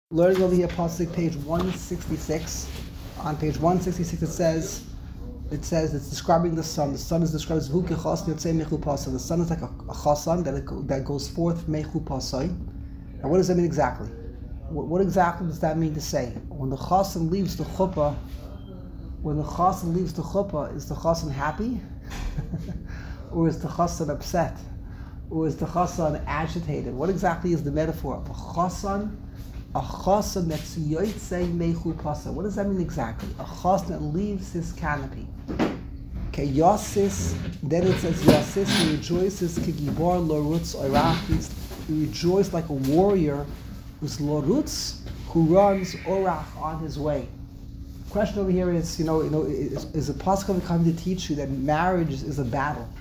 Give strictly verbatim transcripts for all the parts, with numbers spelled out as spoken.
Learning over here, pasuk page one sixty-six. On page one sixty-six, it says, it says it's describing the sun. The sun is described as vuke chas yotzei mechu pasai. The sun is like a, a chasan that it, that goes forth mechu pasai. And what does that mean exactly? What, what exactly does that mean to say? When the chasan leaves the chuppah, when the chasan leaves the chuppah, is the chasan happy, or is the chasan upset, or is the chasan agitated? What exactly is the metaphor of a chasan? A chasan that's yotzei mechu pasai. What does that mean exactly? A chasan that leaves his canopy. Okay, Yosis, then it says Yosis, he rejoices kigibor lorutz orach. He rejoices like a warrior who's lorutz, who runs orach on his way. The question over here is, you know, you know, is, is it possible coming to teach you that marriage is a battle?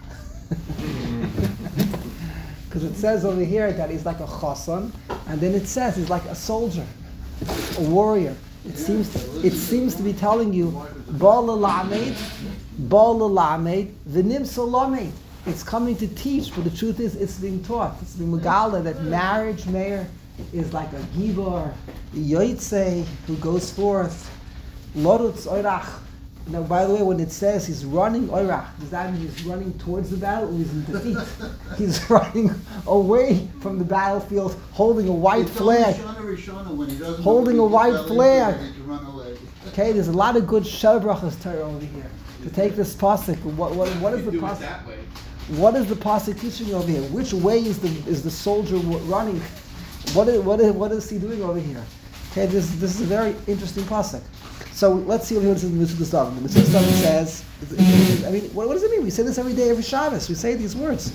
Because it says over here that he's like a chasan, and then it says he's like a soldier, a warrior. It seems to, it seems to be telling you, Ba'al lamed, Ba'al lamed, v'nim salamed. It's coming to teach, but the truth is, it's being taught. It's being megala that marriage, Meir, is like a gibor, a yotzei who goes forth, lorutz orach. Now, by the way, when it says he's running oirach, does that mean he's running towards the battle or he's in defeat? He's running away from the battlefield, holding a white it's flag. Holding a white flag. Okay, there's a lot of good shel brachas Torah over here. To take this pasuk, what what what is the pasuk? What is the pasuk teaching over here? Which way is the is the soldier running? What is what is what is he doing over here? Okay, this this is a very interesting pasuk. So let's see what it says in the Mitzvah Stavit. The Mitzvah Stavit says, I mean, what, what does it mean? We say this every day, every Shabbos. We say these words.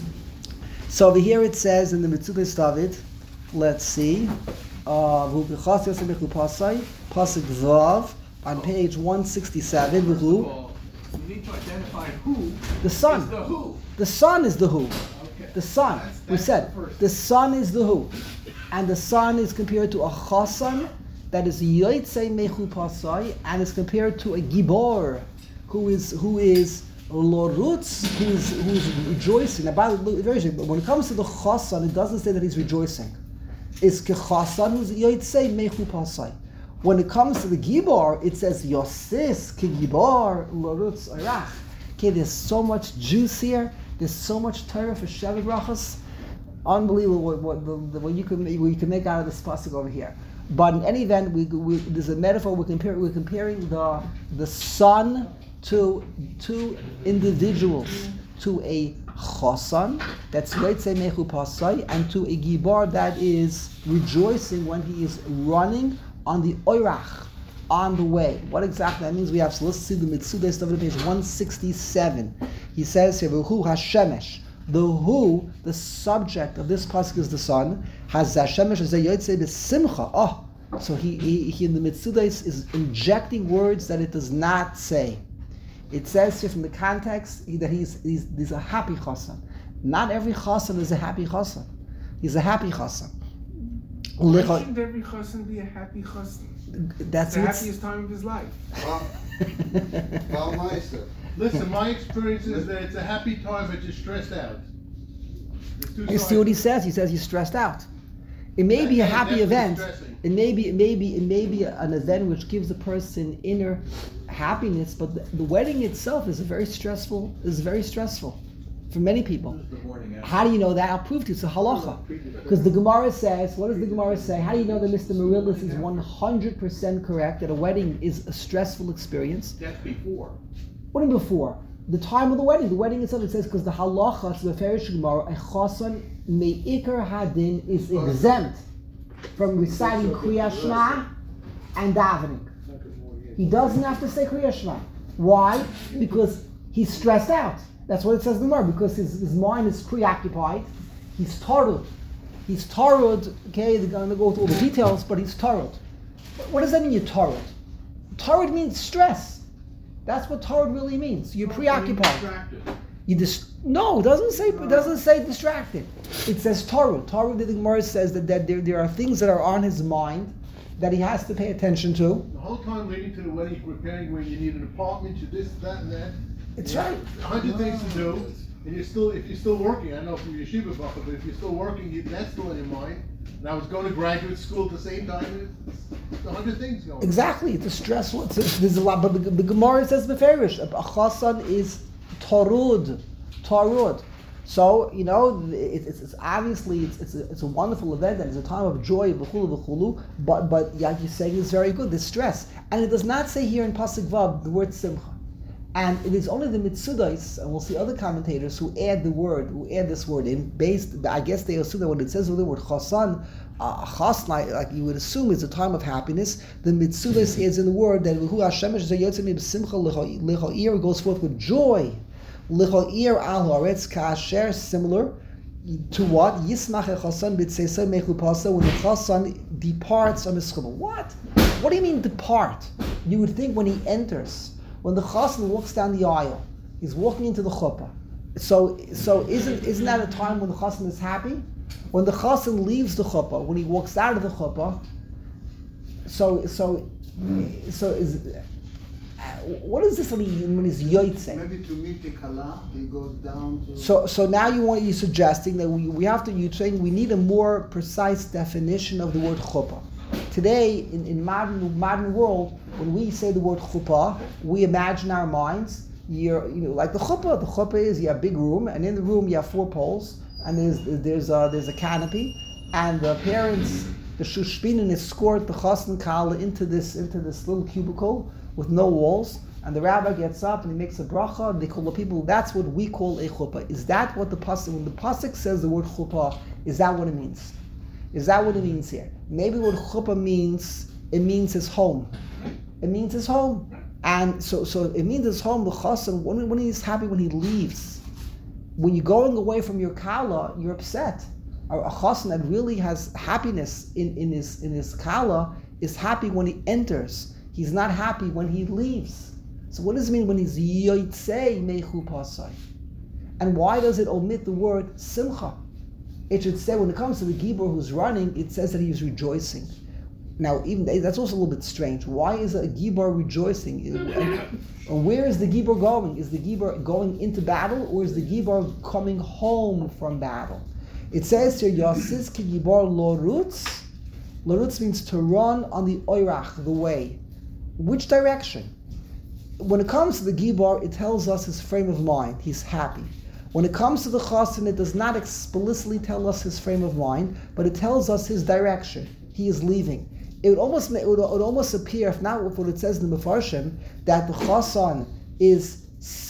So over here it says in the Mitzvah Stavit, let's see, uh, Pasuk Vav, on page one sixty-seven, you need to identify who the sun. Is the who. The sun is the who. Okay. The sun. That's, that's we said, the, the sun is the who. And the sun is compared to a chasan, that is yotzei mechu pasai, and is compared to a gibor, who is who is lorutz, who is who is rejoicing. About very but when it comes to the chasan, it doesn't say that he's rejoicing. It's kechasan who's yotzei mechu pasai. When it comes to the gibor, it says yosis kegibor lorutz orach. Okay, there's so much juice here. There's so much Torah for Shabbat brachas. Unbelievable what, what, the, the, what you can what you can make out of this pasuk over here. But in any event, we, we, there's a metaphor. We're comparing, we're comparing the the sun to two individuals, to a chasan that's yotzei mechu pasai, and to a gibar that is rejoicing when he is running on the oirach, on the way. What exactly that means? We have so let's see the Mitzvah stuff on page one sixty-seven. He says here, "V'hu hashemesh." The who, the subject of this pasuk is the sun. Has Hashemesh as a yotzei b'simcha. Oh, so he, he, he in the Mitzvah is injecting words that it does not say. It says here from the context that he's he's, he's a happy chasan. Not every chasan is a happy chasan. He's a happy chasan. Why shouldn't every chasan be a happy chasan? That's the happiest time of his life. Well, Meister. Listen, my experience is that it's a happy time, but you're stressed out. You see what he says? He says he's stressed out. It may be a happy event. It may be, it may be, it may be an event which gives a person inner happiness, but the, the wedding itself is a very stressful. Is very stressful for many people. How do you know that? I'll prove to you. It's a halacha. Because the Gemara says, what does the Gemara say? How do you know that Mister Marillis is one hundred percent correct that a wedding is a stressful experience? That's before. What do you mean before? The time of the wedding. The wedding itself, it says, because the halacha, so the Farish Gemara, a chasan me'ikar hadin is exempt from reciting Kriya Shema and davening. He doesn't have to say Kriya Shema. Why? Because he's stressed out. That's what it says in the Gemara, because his, his mind is preoccupied. He's tarud. He's tarud, okay, they're going to go through all the details, but he's tarud. What does that mean, you're tarud? Tarud means stress. That's what tarud really means. You're preoccupied. You dis- no, it doesn't say it doesn't say distracted. It says tarud. Tarud, the Gemara says that, that there, there are things that are on his mind that he has to pay attention to. The whole time leading to the wedding, you're preparing where you need an apartment, you this, that, and that. It's you right. A hundred things to do, and you're still, if you're still working, I know from your yeshiva bucket, but if you're still working, you, that's still in your mind. And I was going to graduate school at the same time. It's a hundred things going on. Exactly, it's a stressful. It's a, there's a lot, but the, the Gemara says beferish. A chasan is tarud, tarud. So you know, it, it's, it's obviously it's it's a, it's a wonderful event and it's a time of joy, v'chulu v'chulu. But but like you're saying, is very good. There's stress, and it does not say here in pasuk vav the word simcha. And it is only the Mitzudas, and we'll see other commentators who add the word, who add this word in, based, I guess they assume that when it says the word chasan, uh, chas, like, like you would assume is a time of happiness, the Mitzudas adds in the word that Hu Hashemesh Zayotzim Simcha Licha'ir goes forth with joy. Licha'ir al haaretz ka'asher, similar to what? Yismach chasan b'tseisa mechupasa, when the chasan departs from his chumah. What? What do you mean depart? You would think when he enters. When the chassan walks down the aisle, he's walking into the chuppah. So, so isn't isn't that a time when the chassan is happy? When the chassan leaves the chuppah, when he walks out of the chuppah, so so so is what is this when he when he's yotzei? Maybe to meet the kala, he goes down to. So so now you want you suggesting that we we have to you're saying we need a more precise definition of the word chuppah. Today, in, in modern modern world, when we say the word chuppah, we imagine our minds. You're, you know, like the chuppah. The chuppah is you have a big room, and in the room you have four poles, and there's there's a there's a canopy, and the parents, the shushbinin, escort the chassan kala into this into this little cubicle with no walls, and the rabbi gets up and he makes a bracha. And they call the people. That's what we call a chuppah. Is that what the pasuk when the pasuk says the word chuppah? Is that what it means? Is that what it means here? Maybe what chuppah means, it means his home. It means his home. And so so it means his home, the chassan, when, when he's happy when he leaves. When you're going away from your kala, you're upset. A, a chassan that really has happiness in, in his in his kala is happy when he enters. He's not happy when he leaves. So what does it mean when he's yotzei mechu pasai? And why does it omit the word simcha? It should say, when it comes to the Gibor who's running, it says that he is rejoicing. Now, even that's also a little bit strange. Why is a Gibor rejoicing? And where is the Gibor going? Is the Gibor going into battle, or is the Gibor coming home from battle? It says here, Yasis ki Gibor lorutz. Lorutz means to run on the oirach, the way. Which direction? When it comes to the Gibor, it tells us his frame of mind. He's happy. When it comes to the chassan, it does not explicitly tell us his frame of mind, but it tells us his direction. He is leaving. It would almost it would, it would almost appear, if not with what it says in the Mefarshim, that the chassan is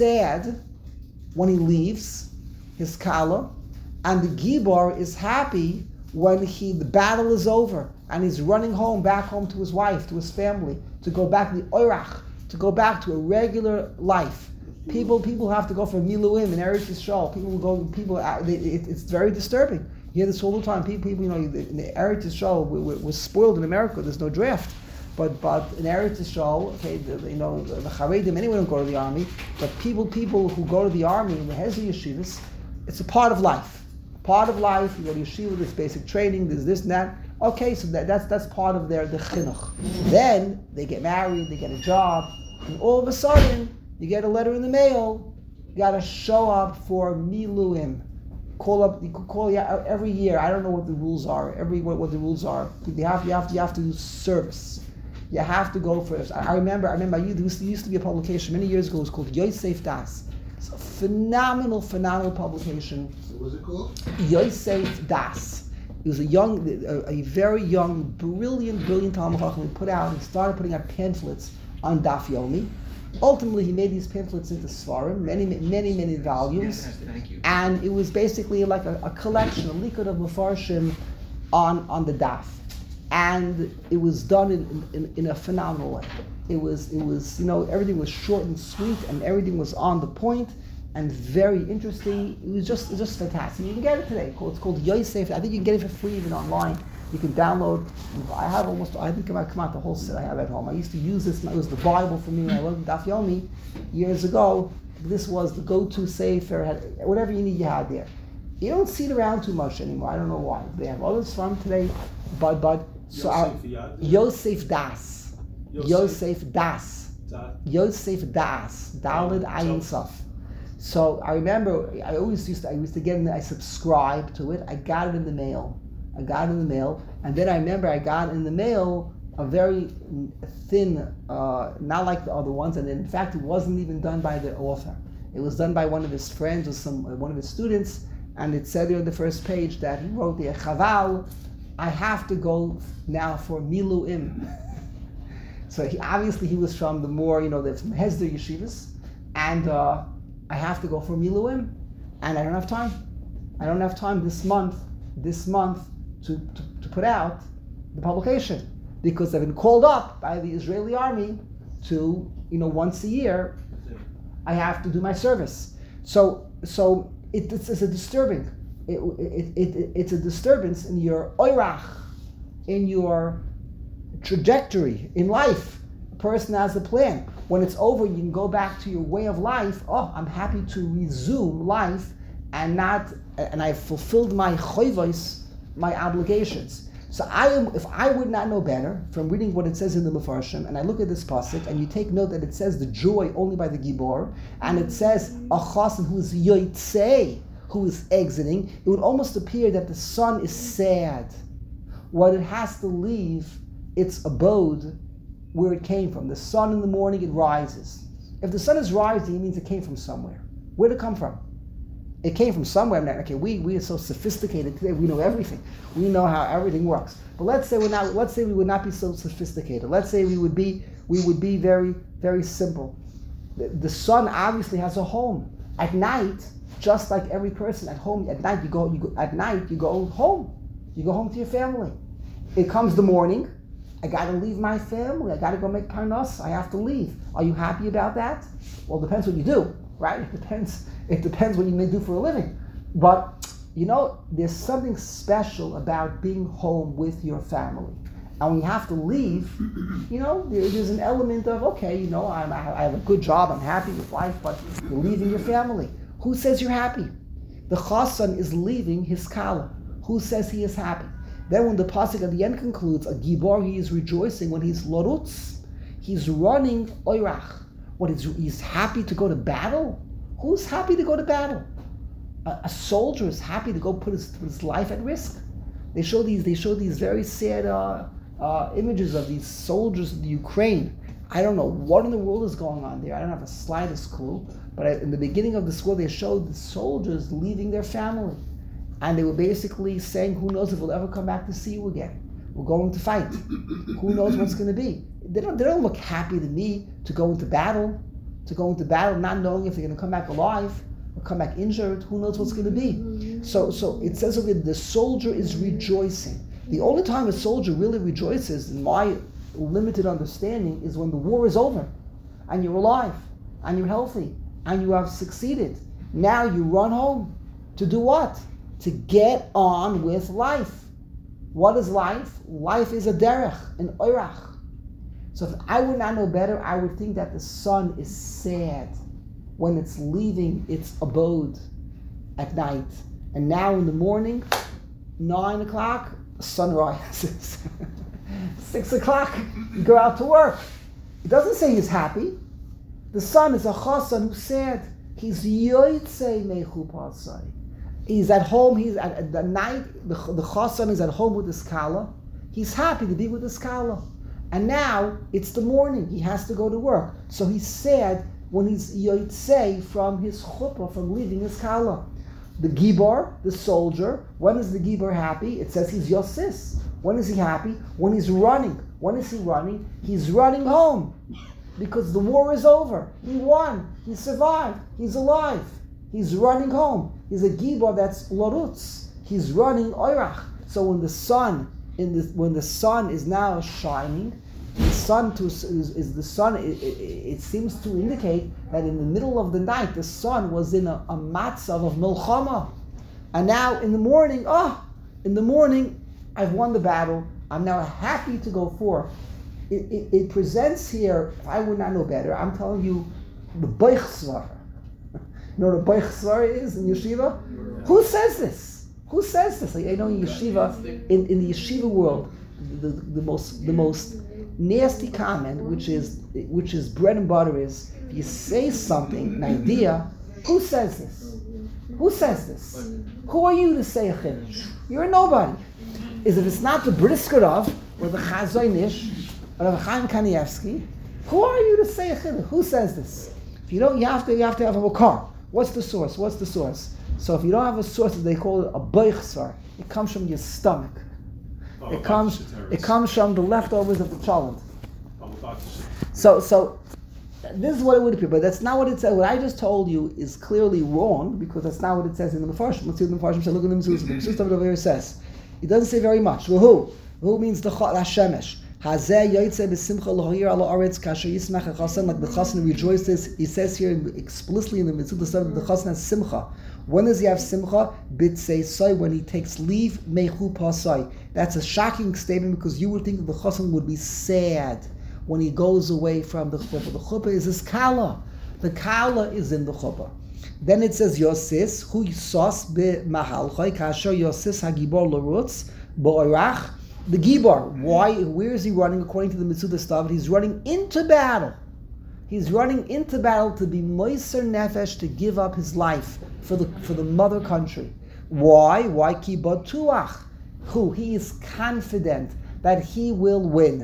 sad when he leaves his kala, and the gibor is happy when he the battle is over and he's running home, back home to his wife, to his family, to go back to the oirach, to go back to a regular life. People, people have to go for miluim in Eretz Yisrael. People go. People, they, it, it's very disturbing. You hear this all the time. People, people, you know, in the Eretz Yisrael, we, we, we're spoiled in America. There's no draft, but but in Eretz Yisrael, okay, the, you know, the Charedim anyway don't go to the army. But people, people who go to the army in the Hezbollah yeshivas, it's a part of life. Part of life. You go to yeshiva. There's basic training. There's this and that. Okay, so that, that's that's part of their the chinuch. Then they get married. They get a job, and all of a sudden, you get a letter in the mail, you got to show up for miluim. Call up, you could call every year. I don't know what the rules are. Every what, what the rules are. You have you have to you have to do service. You have to go first. I, I remember I remember you, there used to be a publication many years ago. It was called Yosef Das. It's a phenomenal, phenomenal publication. What was it called? Yosef Das. He was a young, a, a very young, brilliant, brilliant Talmud Chacham. He put out, he started putting out pamphlets on Daf Yomi. Ultimately, he made these pamphlets into Svarim, many, many, many volumes. Yes, thank you. And it was basically like a, a collection, a likud of Mefarshim on, on the Daf. And it was done in, in, in a phenomenal way. It was, it was, you know, everything was short and sweet, and everything was on the point, and very interesting. It was just, it was just fantastic. You can get it today. It's called Yosef. I think you can get it for free even online. You can download. I have almost, I think I come out the whole set I have at home. I used to use this, it was the Bible for me when I learned Daf Yomi years ago. This was the go-to sefer, had whatever you need you had there. You don't see it around too much anymore. I don't know why. They have others from today, but, but, so our, Yosef Das. Yosef Das. Yosef Das. Daled Ayin Saf. So I remember, I always used to, I used to get in there, I subscribed to it, I got it in the mail. I got it in the mail, and then I remember I got in the mail a very thin, uh, not like the other ones, and in fact it wasn't even done by the author. It was done by one of his friends or some uh, one of his students, and it said there on the first page that he wrote there, Chaval, I have to go now for Miluim. So he, obviously he was from the more, you know, the from Hesder yeshivas, and uh, I have to go for Miluim, and I don't have time. I don't have time this month, this month to, to, to put out the publication, because I've been called up by the Israeli army to, you know, once a year, I have to do my service. So, so it, it's, it's a disturbing, it, it, it, it, it's a disturbance in your oirach, in your trajectory in life. A person has a plan. When it's over, you can go back to your way of life. Oh, I'm happy to resume life and not, and I've fulfilled my choivos, my obligations. So I am, if I would not know better from reading what it says in the Mefarshim, and I look at this pasuk, and you take note that it says the joy only by the Gibor, and it says a chasen who is yotzei, who is exiting, it would almost appear that the sun is sad. What it has to leave its abode where it came from. The sun in the morning, it rises. If the sun is rising, it means it came from somewhere. Where did it come from? It came from somewhere. I'm not, okay, we, we are so sophisticated today, we know everything. We know how everything works. But let's say we're not, let's say we would not be so sophisticated. Let's say we would be we would be very, very simple. The, the sun obviously has a home. At night, just like every person at home, at night you go, you go at night you go home. You go home to your family. It comes the morning, I gotta leave my family, I gotta go make parnas, I have to leave. Are you happy about that? Well, it depends what you do, right? It depends. It depends what you may do for a living. But, you know, there's something special about being home with your family. And when you have to leave, you know, there, there's an element of, okay, you know, I'm, I have a good job, I'm happy with life, but you're leaving your family. Who says you're happy? The chassan is leaving his kala. Who says he is happy? Then when the pasuk at the end concludes, a gibor, he is rejoicing when he's lorutz, he's running oirach. What is, he's happy to go to battle? Who's happy to go to battle? A, a soldier is happy to go put his, put his life at risk. They show these. They show these very sad uh, uh, images of these soldiers in the Ukraine. I don't know what in the world is going on there. I don't have the slightest clue. But in the beginning of the school, they showed the soldiers leaving their family, and they were basically saying, "Who knows if we'll ever come back to see you again? We're going to fight. Who knows what's going to be?" They don't. They don't look happy to me to go into battle. To go into battle, not knowing if they're going to come back alive or come back injured. Who knows what's going to be? So, so it says over the soldier is rejoicing. The only time a soldier really rejoices, in my limited understanding, is when the war is over, and you're alive, and you're healthy, and you have succeeded. Now you run home to do what? To get on with life. What is life? Life is a derech, an oirach. So if I would not know better, I would think that the sun is sad when it's leaving its abode at night. And now in the morning, nine o'clock, the sun rises. Six o'clock, you go out to work. It doesn't say he's happy. The sun is a chassan who's sad. He's yotzei mechu pasai. He's at home, he's at, at the night, the, the chassan is at home with his kala. He's happy to be with his kala. And now it's the morning. He has to go to work. So he's sad when he's yotzei from his chuppah, from leaving his kala. The gibor, the soldier, when is the gibor happy? It says he's yosis. When is he happy? When he's running. When is he running? He's running home. Because the war is over. He won. He survived. He's alive. He's running home. He's a gibor that's lorutz. He's running oirach. So when the sun In the, when the sun is now shining, the sun to, is, is the sun. It, it, it seems to indicate that in the middle of the night, the sun was in a, a matzav of milchama, and now in the morning, oh, in the morning, I've won the battle. I'm now happy to go forth. It, it, it presents here. If I would not know better, I'm telling you, the boich svara. You know what a boich svara is in yeshiva? Who says this? Who says this? Like, I know in yeshiva, in, in the yeshiva world, the, the most the most nasty comment, which is which is bread and butter, is if you say something, an idea, who says this? Who says this? Who are you to say a chiddush? You're a nobody. is if it's not the Briskerov or the Chazonish or the Chaim Kanievsky, who are you to say a chiddush? Who says this? If you don't, you have to you have to have a car. What's the source? What's the source? So if you don't have a source, they call it a boichsar. It comes from your stomach. Oh, It comes it comes from the leftovers of the chalent. So so this is what it would appear, but that's not what it says. What I just told you is clearly wrong because that's not what it says in the Mefarshim. Let's see what the Mefarshim says. Look at the Mezuzah. The Mezuzah over here says. It doesn't say very much. Who? Who means the Hashemesh. Hazeh yoytze b'simcha l'hoyer ala aretz kasher yismach hachasan, like the chassan rejoices. He says here explicitly in the Mezuzah that the chassan has simcha. When does he have simcha? B'tzei soy, when he takes leave, mechu pasai. That's a shocking statement because you would think that the chassan would be sad when he goes away from the chuppah. The chuppah is his kala. The kala is in the chuppah. Then it says Yosis, hu yisas b'mahalchai, kasher Yosis hagibor l'rutz, bo'orach, the gibor. Why, where is he running according to the Mitzvah Stav? He's running into battle. He's running into battle to be moiser nefesh, to give up his life for the for the mother country. Why? Why ki batuach? Who? He is confident that he will win.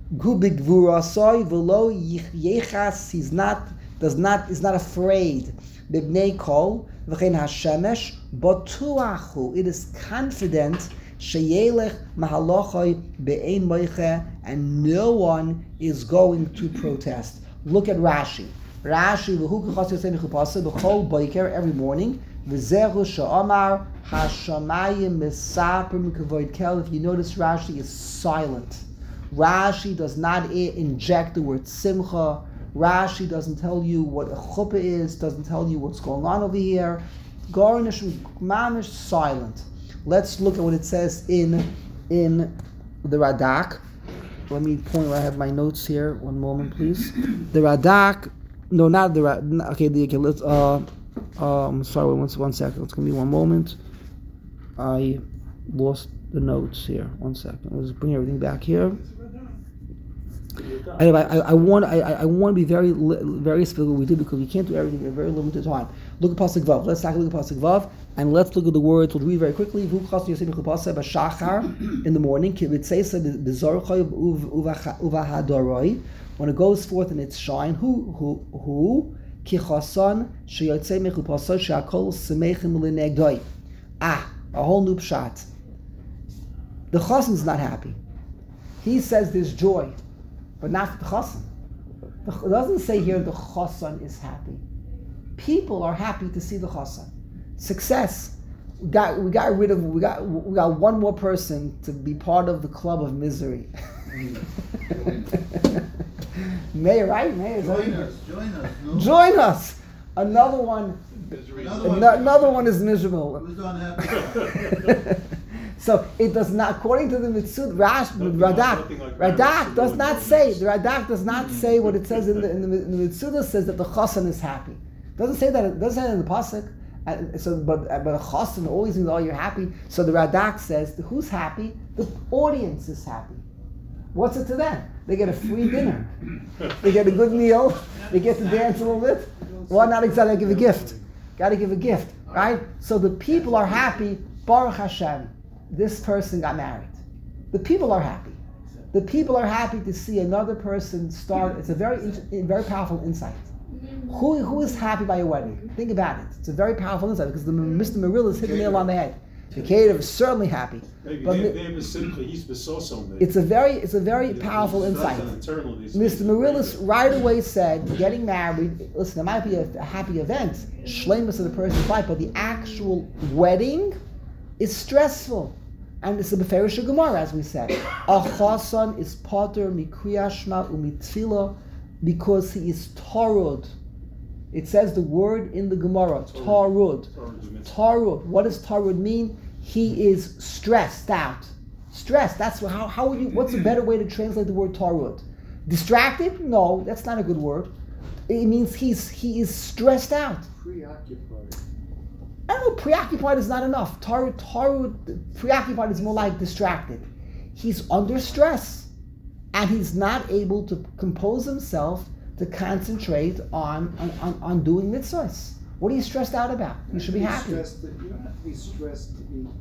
He's not, does not, is not afraid. Bibnei kol v'chein hashemesh batuachu. It is confident sheyelech mahalochai be'ein moiche, and no one is going to protest. Look at Rashi. Rashi v'hu k'chas yosei mechupasa b'chol boiker, every morning. V'zehu she'amar hashamayim misaper mikavoid kel. If you notice, Rashi is silent. Rashi does not inject the word simcha. Rashi doesn't tell you what a chuppah is, doesn't tell you what's going on over here. Garnish, mamish, silent. Let's look at what it says in in the Radak. Let me point where I have my notes here. One moment, please. The Radak, no, not the Radak. Okay, the, okay, let's, uh, um, sorry, one, one second. It's going to be one moment. I lost the notes here. One second. Let's bring everything back here. I, I, I want I, I want to be very very specific what we did because we can't do everything in a very limited time. Look at Pasuk Vav. Let's take a look at Pasuk Vav and let's look at the words. We'll read very quickly. In the morning, when it goes forth in its shine, who who who ah, a whole new pshat. The chassan is not happy. He says there's joy, but not the chassan. It doesn't say here the chassan is happy. People are happy to see the chassan. Success. We got we got rid of we got we got one more person to be part of the club of misery. May right? May Join us, join us. No? Join us. Another one. Another one, Another one is miserable. Who's unhappy? So it does not, according to the Mitzvah, Rash, Radak, Radak does not say, the Radak does not say what it says in the, in the, in the Mitzvah says that the chassan is happy. It doesn't say that, it doesn't say that in the Pasuk. And so, but, but a chassan always means, oh, you're happy. So the Radak says, who's happy? The audience is happy. What's it to them? They get a free dinner. They get a good meal. They get to dance a little bit. Why not exactly give a gift? Got to give a gift, right? So the people are happy. Baruch Hashem. This person got married. The people are happy. The people are happy to see another person start. It's a very, very powerful insight. Who, who is happy by a wedding? Think about it. It's a very powerful insight because the Mister Marilla hit the nail on the head. The Kedav is certainly happy. But it's a very, it's a very powerful insight. Mister Marillis right away said, getting married. Listen, it might be a, a happy event, shleimus of the person's life, but the actual wedding is stressful. And it's a Beferish Gemara, as we said. A chassan is poter mikriyashma umitfila because he is tarud. It says the word in the Gemara, tarud. Tarud. What does tarud mean? He is stressed out. Stressed. That's how. How would you? What's a better way to translate the word tarud? Distracted? No, that's not a good word. It means he's he is stressed out. Preoccupied. I don't know, preoccupied is not enough. Taru, taru, preoccupied is more like distracted. He's under stress. And he's not able to compose himself to concentrate on, on, on, on doing mitzvahs. What are you stressed out about? You should be happy. Stressed, you don't have to be stressed to be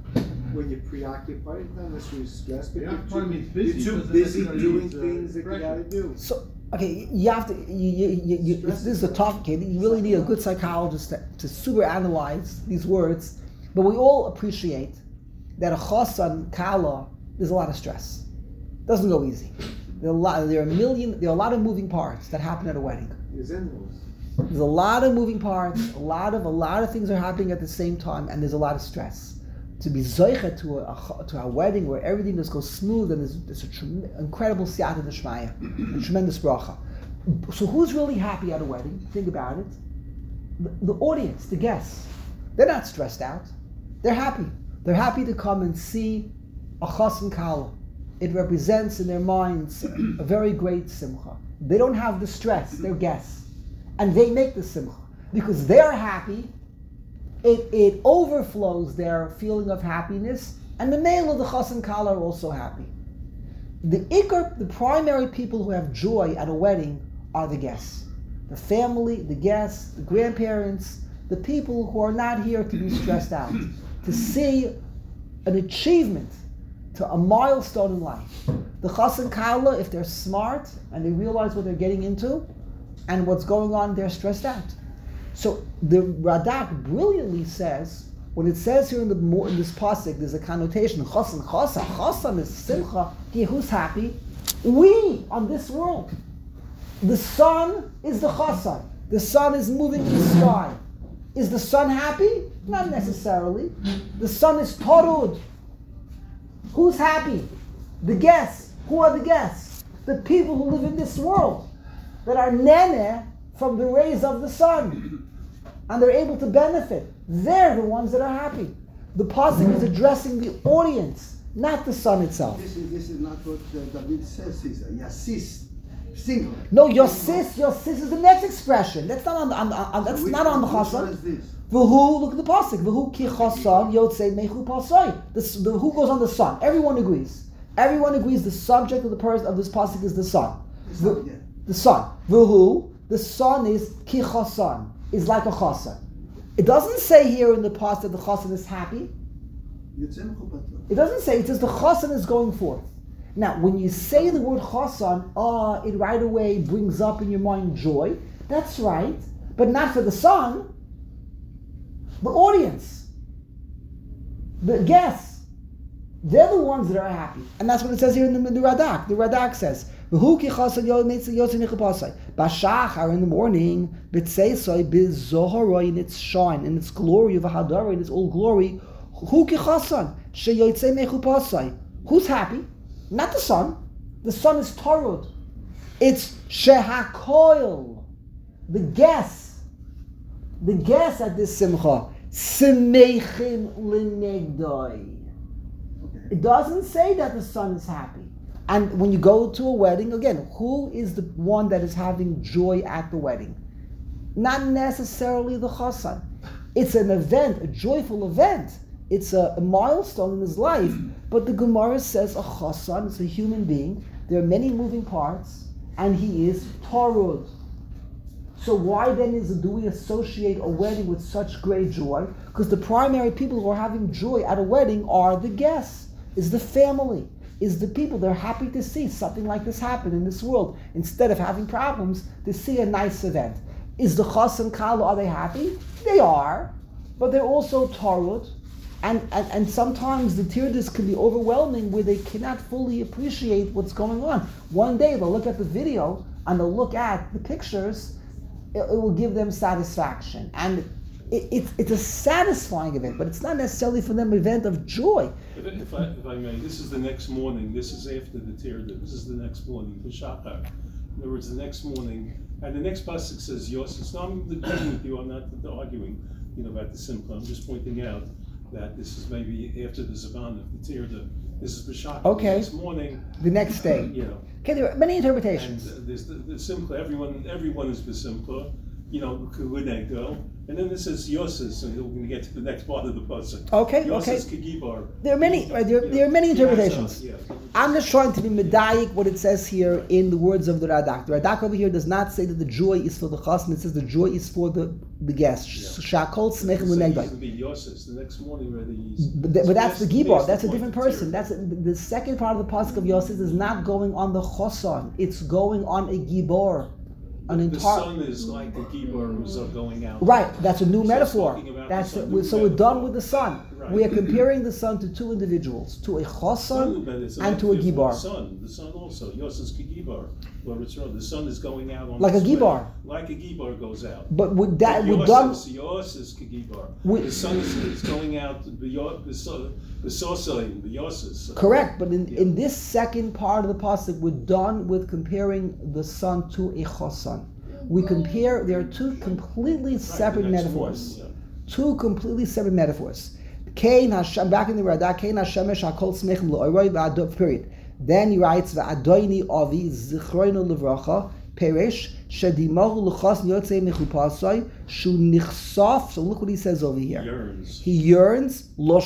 when you're preoccupied, not necessarily stressed, but you're Preoccupied too, means busy, you're too doesn't busy necessarily doing means, uh, things that you pressure. gotta do. So, okay, you have to, you, you, you, you, if this is a topic, okay, you really need a good psychologist to, to super analyze these words. But we all appreciate that a chosan kala, there's a lot of stress. Doesn't go easy. There are a lot, there are a million, there are a lot of moving parts that happen at a wedding. There's animals. There's a lot of moving parts, a lot of a lot of things are happening at the same time, and there's a lot of stress. To be zoichet to a, a to a wedding where everything just goes smooth and there's, there's a trem- incredible siyata d'shmaya, a tremendous bracha. So who's really happy at a wedding? Think about it. The, the audience, the guests, they're not stressed out. They're happy. They're happy to come and see a chosan kala. It represents in their minds a very great simcha. They don't have the stress. They're guests. And they make the simcha. Because they're happy, it, it overflows their feeling of happiness, and the male of the chosan kala are also happy. The ikar, the primary people who have joy at a wedding are the guests. The family, the guests, the grandparents, the people who are not here to be stressed out. To see an achievement, to a milestone in life. The chosan kala, if they're smart and they realize what they're getting into and what's going on, they're stressed out. So the Radak brilliantly says, when it says here in the in this pasuk, there's a connotation, chosan chosa, chosan is simcha, who's happy? We on this world. The sun is the chosan. The sun is moving in the sky. Is the sun happy? Not necessarily. The sun is torud. Who's happy? The guests. Who are the guests? The people who live in this world that are nene from the rays of the sun. And they're able to benefit. They're the ones that are happy. The pasuk is addressing the audience, not the sun itself. This is, this is not what uh, David says, he's a yasis, single. No, your sis, your sis is the next expression. That's not on the, on, on, that's Which not on the one- which one chosan. is this? V'hu, look at the pasuk. V'hu ki chosan yotzei mechu pasoi. The s- the who goes on the sun. Everyone agrees. Everyone agrees. The subject of the person of this pasuk is the sun. The sun, The- yeah. The sun. V'hu, the sun is ki chosan, is like a chosan. It doesn't say here in the pasuk that the chosan is happy. Yotzei mechupato. It doesn't say. It says the chosan is going forth. Now, when you say the word chosan, ah, it right away brings up in your mind joy. That's right, but not for the sun. The audience, the guests, they're the ones that are happy. And that's what it says here in the, in the Radak. The Radak says, Bashachar in the morning, B'tseisoi, B'zohoroi in its shine, in its glory, of Hadara in its all glory, Hu kichasan, Sheyotzei mechupasai. Who's happy? Not the sun. The sun is Torud. It's Shehakoil, the guests. The guests at this simcha, Simechin Linegdoi. It doesn't say that the son is happy. And when you go to a wedding, again, who is the one that is having joy at the wedding? Not necessarily the chosan. It's an event, a joyful event. It's a, a milestone in his life. But the Gemara says a chosan is a human being. There are many moving parts, and he is Torud. So why then is do we associate a wedding with such great joy? Because the primary people who are having joy at a wedding are the guests, is the family, is the people. They're happy to see something like this happen in this world. Instead of having problems, to see a nice event. Is the chosan kala, are they happy? They are, but they're also torud. And, and, and sometimes the tirdas can be overwhelming where they cannot fully appreciate what's going on. One day they'll look at the video and they'll look at the pictures. It, it will give them satisfaction. And it, it's, it's a satisfying event, but it's not necessarily for them an event of joy. If, if, I, if I may, this is the next morning, this is after the Tirda, this is the next morning, the Shachar. In other words, the next morning, and the next pasuk says Yosef. Now I'm agreeing with you, I'm not arguing you know, about the Simcha, I'm just pointing out that this is maybe after the Zavan of the Tirda. This is the Shachar, Okay. the next morning. The next day. You know. Okay, there are many And interpretations. uh, there's the, the Simcha, everyone everyone is the Simcha, you know, Kulinegdo, And then it says Yosses, and we're going to get to the next part of the pasuk. Okay, Yosses okay. Kegibar. There are many, right, there, there are many Yeah, interpretations. yeah. I'm just trying to be medayik what it says here in the words of the Radak. The Radak over here does not say that the joy is for the chassan, it says the joy is for the, the guest. Shakol smechem So he's l'negdai. going to be Yosses. The next morning, whether he's. But, th- but that's the That's Gibar. the That's a point different of person. Tyr. That's a, the second part of the pasuk of Yosef is not going on the chosan. It's going on a Gibor, an The entire. sun is like the Gibar who's uh, going out. Right. That's a new So it's metaphor. talking about That's the a, sun, we- new so we're done metaphor. with the sun. Right. We are comparing the sun to two individuals, to a chosan But it's and to a metaphor for Gibar. The sun, the sun also. Yosses Kegibar. Well, it's wrong. The sun is going out on Like a its way. Gibar. Like a Gibar goes out. But with that, we're done. Yosses, Yosses Kegibar. We- The sun is, is going out. The Yo- the so- the Sosayim, the Yosses. Correct, but in, Yeah. in this second part of the pasuk, we're done with comparing the sun to a chosan. We compare. There are two completely Right, separate the next metaphors. morning, Two completely separate metaphors. Kain Hashem, back in the Radak, Kain Hashemesh HaKol Smechem L'Oroi V'Ado, period. Then he writes, V'Adoini Avi Zichroinu L'Vracha, Perish, Shedimahu L'Chos Yotzei Mechupasoi, Shu Nichsof, so look what he says over yeah. here. Yearns. He yearns,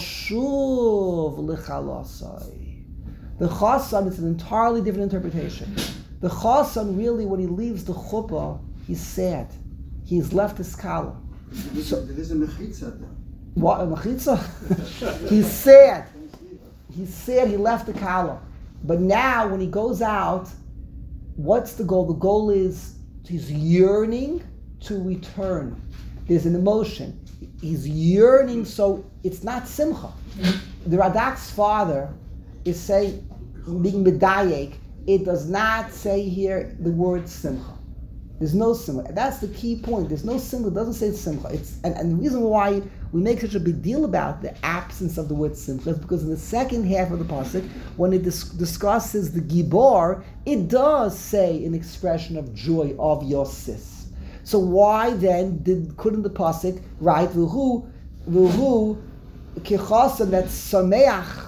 Loshuv L'Chalasoi. The Chasan is an entirely different interpretation. The Chasan really, when he leaves the chuppah, he's sad. He's left his kala. There is a- there is a mechitza there. What, a machitza? He's sad. He's sad he left the kala. But now when he goes out, what's the goal? The goal is he's yearning to return. There's an emotion. He's yearning, so it's not simcha. The Radak's father is saying, being medayek, it does not say here the word simcha. There's no simcha. That's the key point. There's no simcha. It doesn't say simcha. It's and, and the reason why we make such a big deal about the absence of the word simcha is because in the second half of the pasuk, when it dis- discusses the gibor, it does say an expression of joy of yosis. So why then did couldn't the pasuk write v'hu v'hu kichasan that's sameach?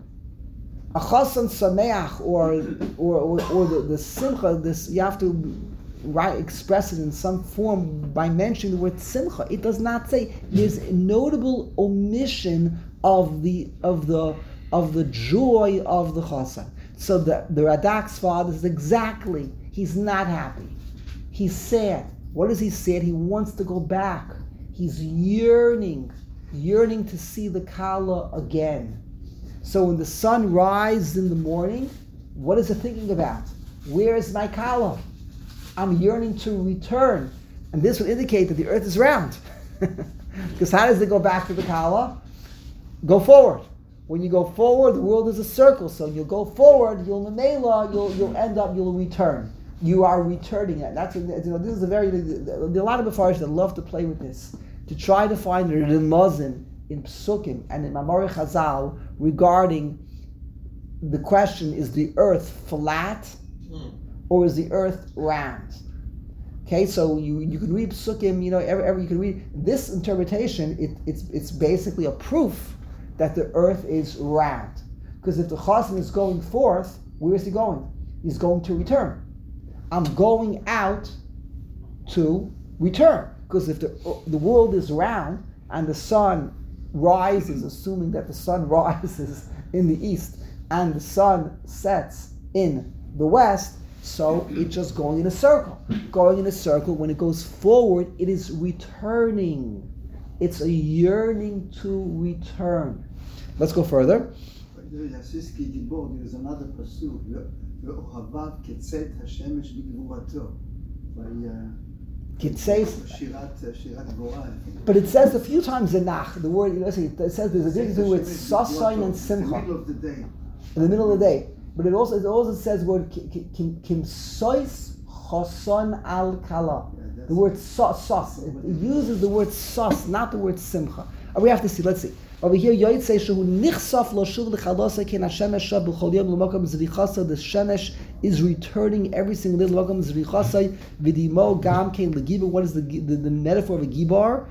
A chasan sameach, or or or, or the, the simcha. This you have to write express it in some form by mentioning the word simcha. It does not say. There's a notable omission of the of the of the joy of the chasan. So the the Radak's father is exactly. He's not happy. He's sad. What is he sad? He wants to go back. He's yearning, yearning to see the kala again. So when the sun rises in the morning, what is it thinking about? Where is my kala? I'm yearning to return. And this would indicate that the earth is round. Because how does it go back to the kala? Go forward. When you go forward, the world is a circle. So you'll go forward, you'll memela, you'll you'll end up, you'll return. You are returning it. That's you know, this is a very there are a lot of Mefarish that love to play with this, to try to find a remazin in Psukim and in Mamori Chazal regarding the question: is the earth flat or is the earth round? Okay, so you, you can read Psukim, you know, every, every you can read this interpretation. It, it's it's basically a proof that the earth is round. Because if the Chassan is going forth, where is he going? He's going to return. I'm going out to return. Because if the the world is round and the sun rises, assuming that the sun rises in the east and the sun sets in the west, so it's just going in a circle. Going in a circle, when it goes forward, it is returning. It's a yearning to return. Let's go further. There is another pasuk. ואוהביו כצאת השמש בגבורתו. Kitzes. שירת, שירת גבורה. But it says a few times in Nach, the word, you know, it says there's a difference between with sasayin and In the simcha. middle of the day. In the middle of the day. But it also it also says the word kim kim sois choson al kala. The word sos, sos. It, it uses the word sos, not the word simcha. Uh, we have to see, let's see. Over here, Yoit says, Shehu nichsaf lo shuv l'chalosai ken ha-shemesh shab b'chol yom l'makam zvichasa. The shemesh is returning every single day l'makam zvichasa. V'dimo gam ken l'gibar. What is the, the, the metaphor of a gibar?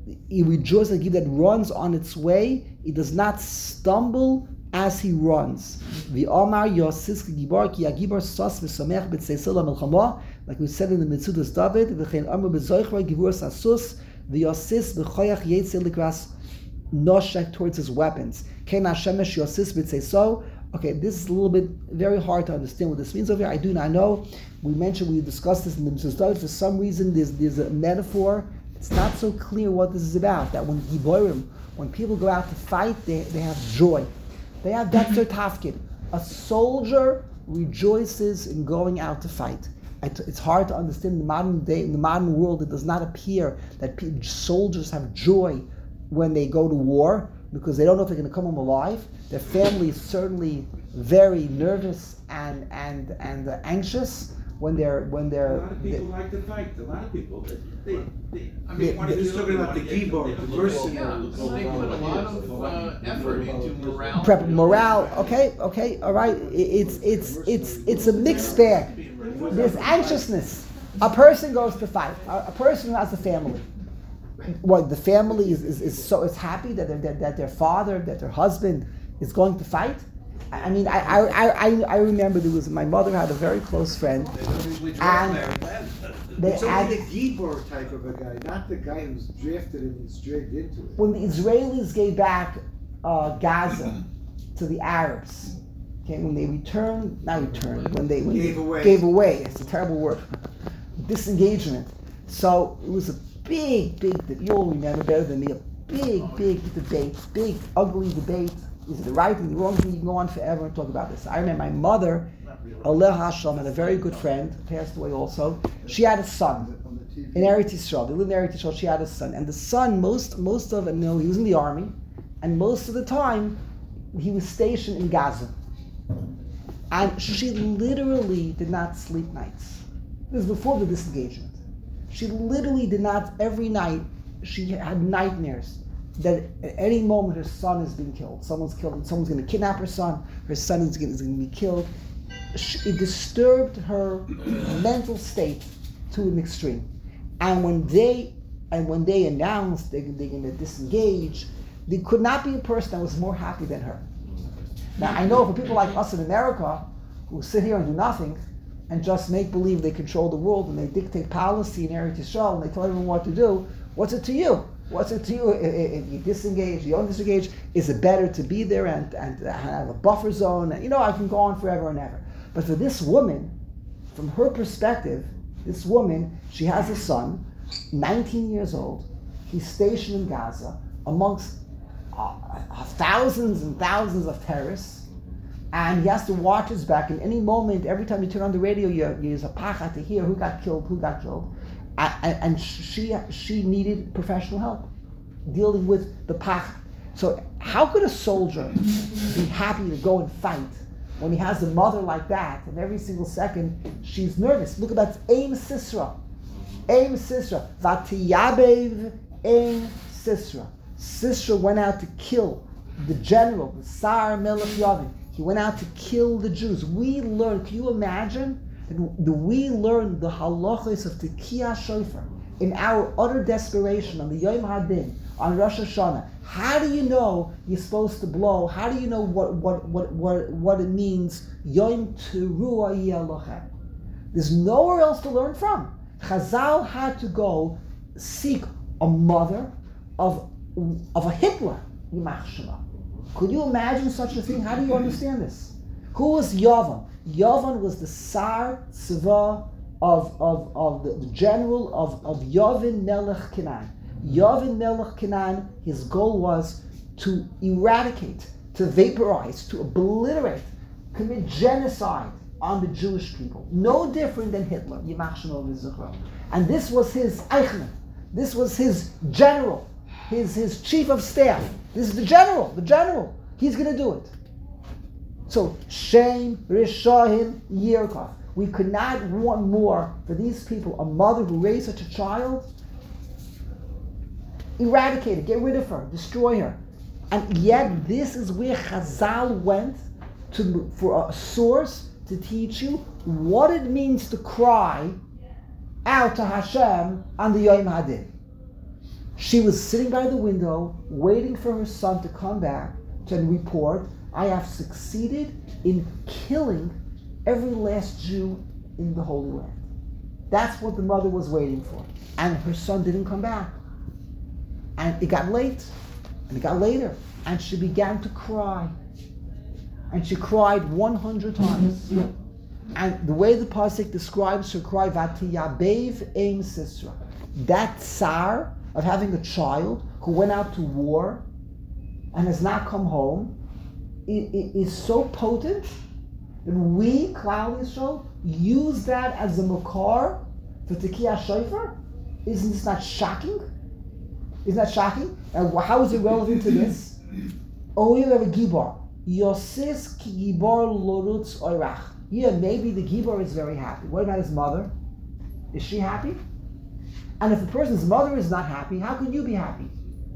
he rejoices like a giver that runs on its way. He does not stumble as he runs. V'omar yosis gibar ki agibar sos v'samech b'tzeisel ha'melchama, like we said in the Mitzudas David, v'chein amar b'zoichra givur sasus v'yosis b'choyach yetzel likras noshek towards his weapons. Ken hashemesh yosis b'tzeiso. Okay, this is a little bit very hard to understand what this means over here. I do not know. We mentioned, we discussed this in the Mitzudas David. For some reason, there's there's a metaphor. It's not so clear what this is about. That when giborim, when people go out to fight, they, they have joy. They have that's their tafkid. A soldier rejoices in going out to fight. It's hard to understand in the modern day, in the modern world. It does not appear that pe- soldiers have joy when they go to war because they don't know if they're going to come home alive. Their family is certainly very nervous and and and uh, anxious when they're when they're. A lot of people they, like to fight. A lot of people. They, they, they, I They- mean, they- you're talking about the gibor, the person. Yeah, they put a lot of uh, effort into morale. prep morale. Okay, okay, all right. It- It's it's it's it's a mixed bag. There's anxiousness. A person goes to fight. A, a person who has a family. What the family is, is, is so is happy that their that, that their father, that their husband is going to fight. I I mean, I I, I, I remember there was my mother had a very close friend, and they It's had, only the Gibor type of a guy, not the guy who's drafted and is dragged into it. when the Israelis gave back uh, Gaza to the Arabs, okay, when they returned, not returned, when they when Gave they away. gave away, it's a terrible word, disengagement. So it was a big, big, you all remember better than me, a big, big debate, big, ugly debate. Is it the right thing, the wrong thing? You can go on forever and talk about this. I remember my mother, Aleh Hashem, had a very good friend, passed away also. She had a son On the T V. in Eretz Yisrael. They lived in Eretz Yisrael. She had a son, and the son, most most of, you know, he was in the army, and most of the time, he was stationed in Gaza. And she literally did not sleep nights. This was before the disengagement. She literally did not, every night, she had nightmares that at any moment her son is being killed. Someone's killed, someone's going to kidnap her son, her son is going, is going to be killed. She, it disturbed her mental state to an extreme. And when they, and when they announced they, they're going to disengage, there could not be a person that was more happy than her. Now, I know for people like us in America, who sit here and do nothing, and just make believe they control the world, and they dictate policy in Eretz Yisrael, and they tell everyone what to do, what's it to you? What's it to you if, if you disengage, you don't disengage? Is it better to be there and, and have a buffer zone? And, you know, I can go on forever and ever. But for this woman, from her perspective, this woman, she has a son, nineteen years old, he's stationed in Gaza, amongst uh, uh, thousands and thousands of terrorists, and he has to watch his back. And any moment, every time you turn on the radio, you, there's a pacha to hear who got killed, who got killed. And, and she she needed professional help dealing with the pacha. So how could a soldier be happy to go and fight when he has a mother like that, and every single second she's nervous? Look at that, Aim Sisra. Aim Sisra. Vatiyabev Aim Sisra. Sisra went out to kill the general, the Sar Melech Yavin. He went out to kill the Jews. We learn, can you imagine? Do we learn the halachos of Tekiyah Shofar in our utter desperation on the Yom Hadin, on Rosh Hashanah? How do you know you're supposed to blow? How do you know what what what what, what it means? Yom Teruah Yelochem. There's nowhere else to learn from. Chazal had to go seek a mother of of a Hitler. Could you imagine such a thing? How do you understand this? Who was Yavan? Yavan was the Sar Tzva of, of, of the, the general of, of Yavin Melech Canaan. Yavin Melech Canaan, his goal was to eradicate, to vaporize, to obliterate, commit genocide on the Jewish people. No different than Hitler. And this was his Eichmann. This was his general, his, his chief of staff. This is the general, the general. He's going to do it. So, Shem, Rishahim, Yerkov. We could not want more for these people, a mother who raised such a child, eradicate it, get rid of her, destroy her. And yet this is where Chazal went to for a source to teach you what it means to cry out to Hashem on the Yom Hadin. She was sitting by the window, waiting for her son to come back to report, I have succeeded in killing every last Jew in the Holy Land. That's what the mother was waiting for. And her son didn't come back. And it got late, and it got later, and she began to cry. And she cried one hundred times. And the way the pasuk describes her cry, "Vatiyabev Eim Sisra," that tsar of having a child who went out to war and has not come home, it, it is so potent that we, Klal Yisrael, use that as a makar for Tekiah Shofar. Isn't this not shocking? Isn't that shocking? And how is it relevant to this? Oh, you have a gibar. Yosis ki gibar lorutz oirach. Yeah, maybe the gibar is very happy. What about his mother? Is she happy? And if a person's mother is not happy, how can you be happy?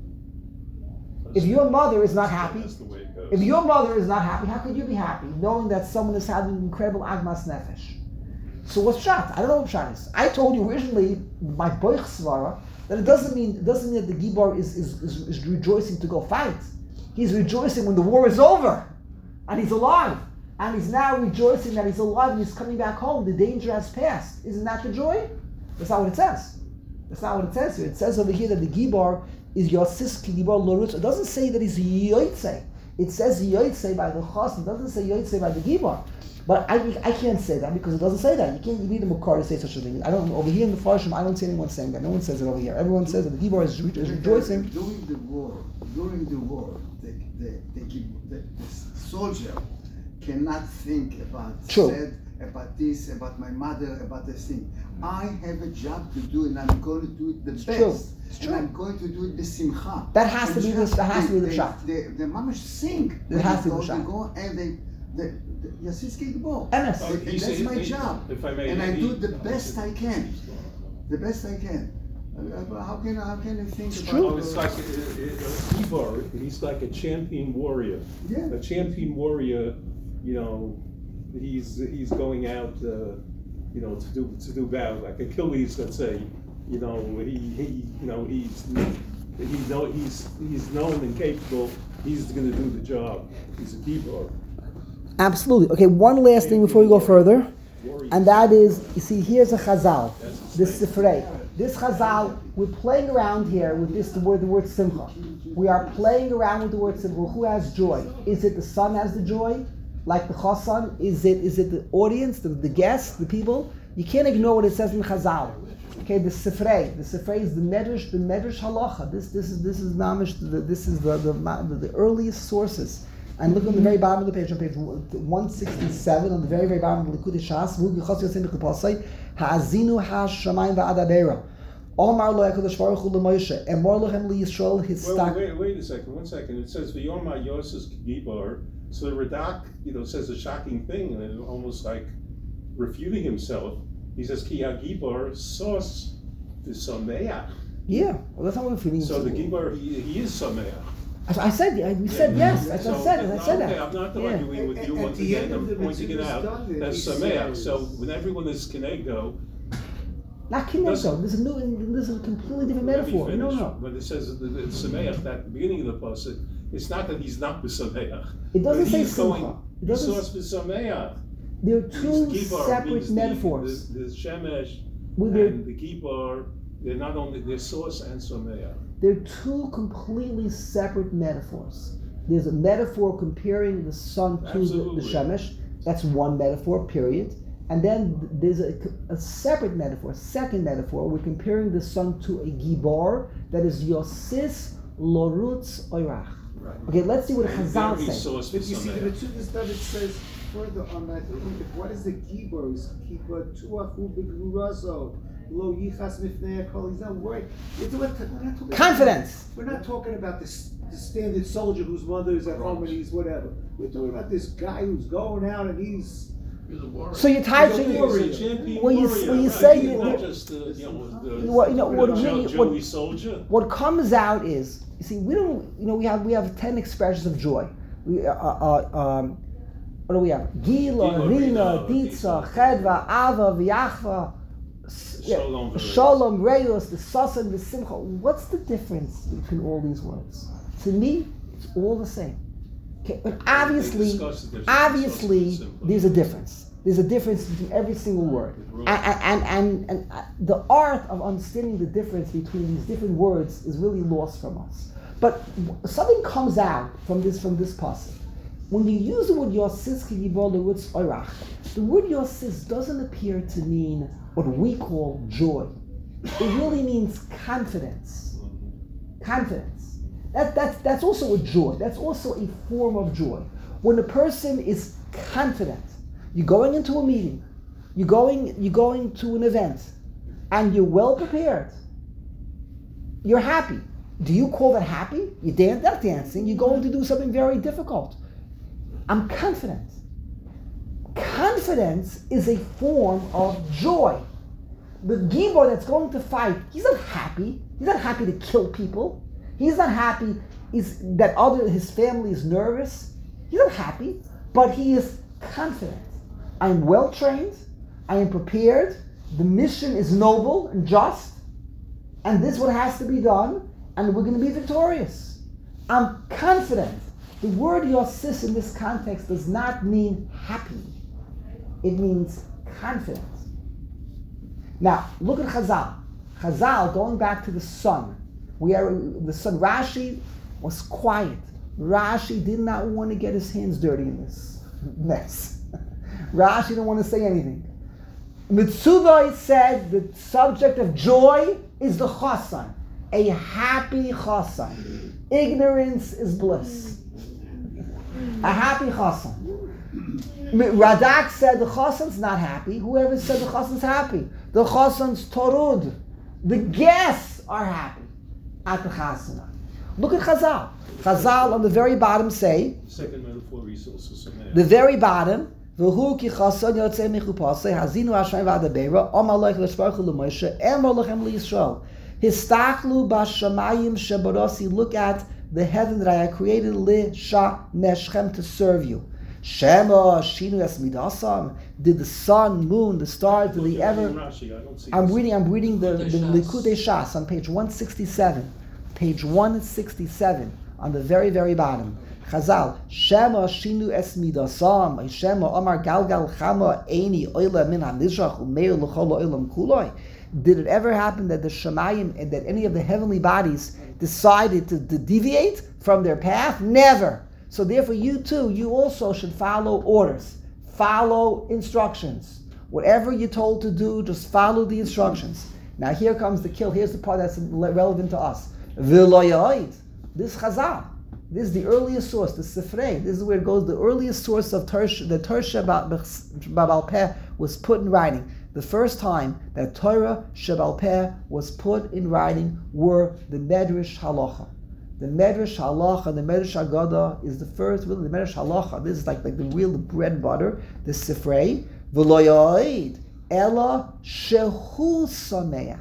If your mother is not happy, That's the way it goes. if your mother is not happy, how could you be happy, knowing that someone is having an incredible agmas nefesh? So what's pshat? I don't know what pshat is. I told you originally, my boich svara, that it doesn't mean it doesn't mean that the gibar is, is, is, is rejoicing to go fight. He's rejoicing when the war is over, and he's alive, and he's now rejoicing that he's alive and he's coming back home. The danger has passed. Isn't that the joy? That's not what it says. That's not what it says here. It says over here that the gibar is yosis ki gibar lorutz. It doesn't say that he's yotzei. It says yotzei by the chas. It doesn't say yotzei by the gibar. But I, I can't say that because it doesn't say that. You can't read the Makar to say such a thing. I don't over here in the Farshim. I don't see anyone saying that. No one says it over here. Everyone says that the gibar is, re- is rejoicing. During the war, during the war, the the the, the, the soldier cannot think about True. said, about this, about my mother, about this thing. I have a job to do, and I'm going to do it the It's best. true. It's and true. I'm going to do it the simcha. That has And to be the- just- that has to be the they, pshat. They, they, they mamash sing. It When has they to be go, the they pshat. go and they. The, the, Yasis Gigbo. Emes. Oh, And you that's say- my if- job. if I may, and I maybe- do the best I can. The best I can. Uh, How can how can I think It's about true. Oh, it's like a, a, a gibar. He's like a champion warrior. Yeah. A champion warrior, you know, he's he's going out, uh, you know, to do to do battle. Like Achilles, let's say, you know, he, he you know he's he know he's he's known and capable. He's going to do the job. He's a gibar. Absolutely. Okay, one last thing before we go further, Warrior. and that is, you see, here's a chazal. That's This the sifrei. This chazal, we're playing around here with this the word the word simcha. We are playing around with the word simcha. Who has joy? Is it the son has the joy, like the chassan? Is it is it the audience, the, the guests, the people? You can't ignore what it says in chazal. Okay, the sifrei. The sifrei is the medrash, the medrash halacha. This this is this is mamish. The, this is the the, the the earliest sources. And look on the very bottom of the page, on page one sixty-seven, on the very, very bottom of the Likud Shas, Ha'azinu ha'shamayim va'adabera. Omar lo HaKadosh Baruch Hu l'Moshe, Emor lochem liYisrael Wait, histak. wait, wait a second, one second. It says V'yoma Yosef Gibar. So the Radak, you know, says a shocking thing, and almost like refuting himself. He says Ki HaGibar sos v'sameach. Yeah, well, that's not what I'm feeling. So the Gibar, he, he is sameach. I said, I, we said yes. I So, said, I said okay, that. I'm not Yeah. arguing with you At- at once the again. end of I'm the pointing it Mitzvah's out. done it, That's he sameach. says- So when everyone is Kenegdo, Not Kineko. This is a new. This is a completely different let me metaphor. No, finish. no. When it says that it's sameach, that the beginning of the pasuk, it's not that he's not b'sameach. It doesn't But say he's going, simcha. It He doesn't. saws v'sameach. There are two These Gibar separate means the- metaphors. The, the shemesh With their- and the Gibar, they're not only they're source and sameach. They're two completely separate metaphors. There's a metaphor comparing the sun to the, the Absolutely. Shemesh. That's one metaphor, period. And then there's a, a separate metaphor, second metaphor. We're comparing the sun to a Gibar that is Yosis Lorutz Oirach. Right. Okay, let's see what And Chazal very says. source But you see, the v'sameach. Mitzvah stuff, it says further on that, what is the Gibor? Is Gibor tuachu b'gvuraso, lo yichas mifnei hakol. He's not worried. It's what, we're not talking Confidence. About, we're not talking about this the standard soldier whose mother is at home and he's whatever. We're talking about this guy who's going out and he's. So you're tied He's a to warrior. He's a champion when you warrior, when you right. say He's you, not just the, you know, the, What- you know, what the really- Jo- what- Joey soldier. what comes out is, you see, we don't, you know, we have we have ten expressions of joy. We, uh, uh, um, what do we have? Gila, Gila, Rina, Rina, Ditza, Ditza. Chedva, Ava, V'yachva, S- yeah, Shalom Reus. Shalom Reus, the Sasan, the Simcha. What's the difference between all these words? To me, it's all the same. Okay, but obviously, discuss the difference. obviously, Discuss the simple. there's a difference. There's a difference between every single word, and and, and, and uh, the art of understanding the difference between these different words is really lost from us. But w- something comes out from this from this passage. When you use the word Yosis, the word Yosis doesn't appear to mean what we call joy. It really means confidence. Confidence. That, that's, that's also a joy. That's also a form of joy. When a person is confident, you're going into a meeting, you're going, you're going to an event, and you're well prepared. You're happy. Do you call that happy? You're dan- not dancing. You're going to do something very difficult. I'm confident. Confidence is a form of joy. The Gibor that's going to fight, he's not happy. He's not happy to kill people. He's not happy is that other his family is nervous. He's not happy, but he is confident. I am well trained. I am prepared. The mission is noble and just, and this is what has to be done, and we're going to be victorious. I'm confident. The word Yosis in this context does not mean happy. It means confident. Now, look at Chazal. Chazal, going back to the sun. We are, the sun, Rashi was quiet. Rashi did not want to get his hands dirty in this mess. Rashi didn't want to say anything. Mitzvah said the subject of joy is the chasan, a happy chasan. Ignorance is bliss. A happy chasan. Radak said the chasan's not happy. Whoever said the chasan's happy. The chasan's torud. The guests are happy at the chasana. Look at Chazal. Chazal on the very bottom say, Second metaphor is also Sameach. the very bottom, V'hu ki chasan yotzei mechupasei, hazinu Hashem v'adabeira, omar loich l'shvarchu l'Moshe, emor lochem l'Yisrael. Histachlu b'shamayim shebarasi, look at the heaven that I have created, li sha neshchem, to serve you. Shema shinu es midasam, did the sun, moon, the stars, did they ever... Rashi, I don't see I'm this. reading, I'm reading the, the Likutei Shas. Likutei Shas on page one sixty-seven. Page one sixty-seven, on the very, very bottom. Chazal, Shema shinu es midasam, Shema amar galgal chama eini oila min ha-mizrach umeir l'chol oilam kuloi. Did it ever happen that the Shemayim, and that any of the heavenly bodies decided to, to deviate from their path? Never. So therefore you too, you also should follow orders. Follow instructions. Whatever you're told to do, just follow the instructions. Now here comes the kill. Here's the part that's relevant to us. V'lo this Chazal. This is the earliest source, the Sifrei. This is where it goes. The earliest source of Torah, the Torah Shebal Peh was put in writing. The first time that Torah Shebal Peh was put in writing were the Medrash Halacha. The Medrash Halacha, the Medrash Haggadah is the first, really, the Medrash Halacha. This is like, like the real bread and butter, the Sifrei. V'lo yoid, ela shehu sameach.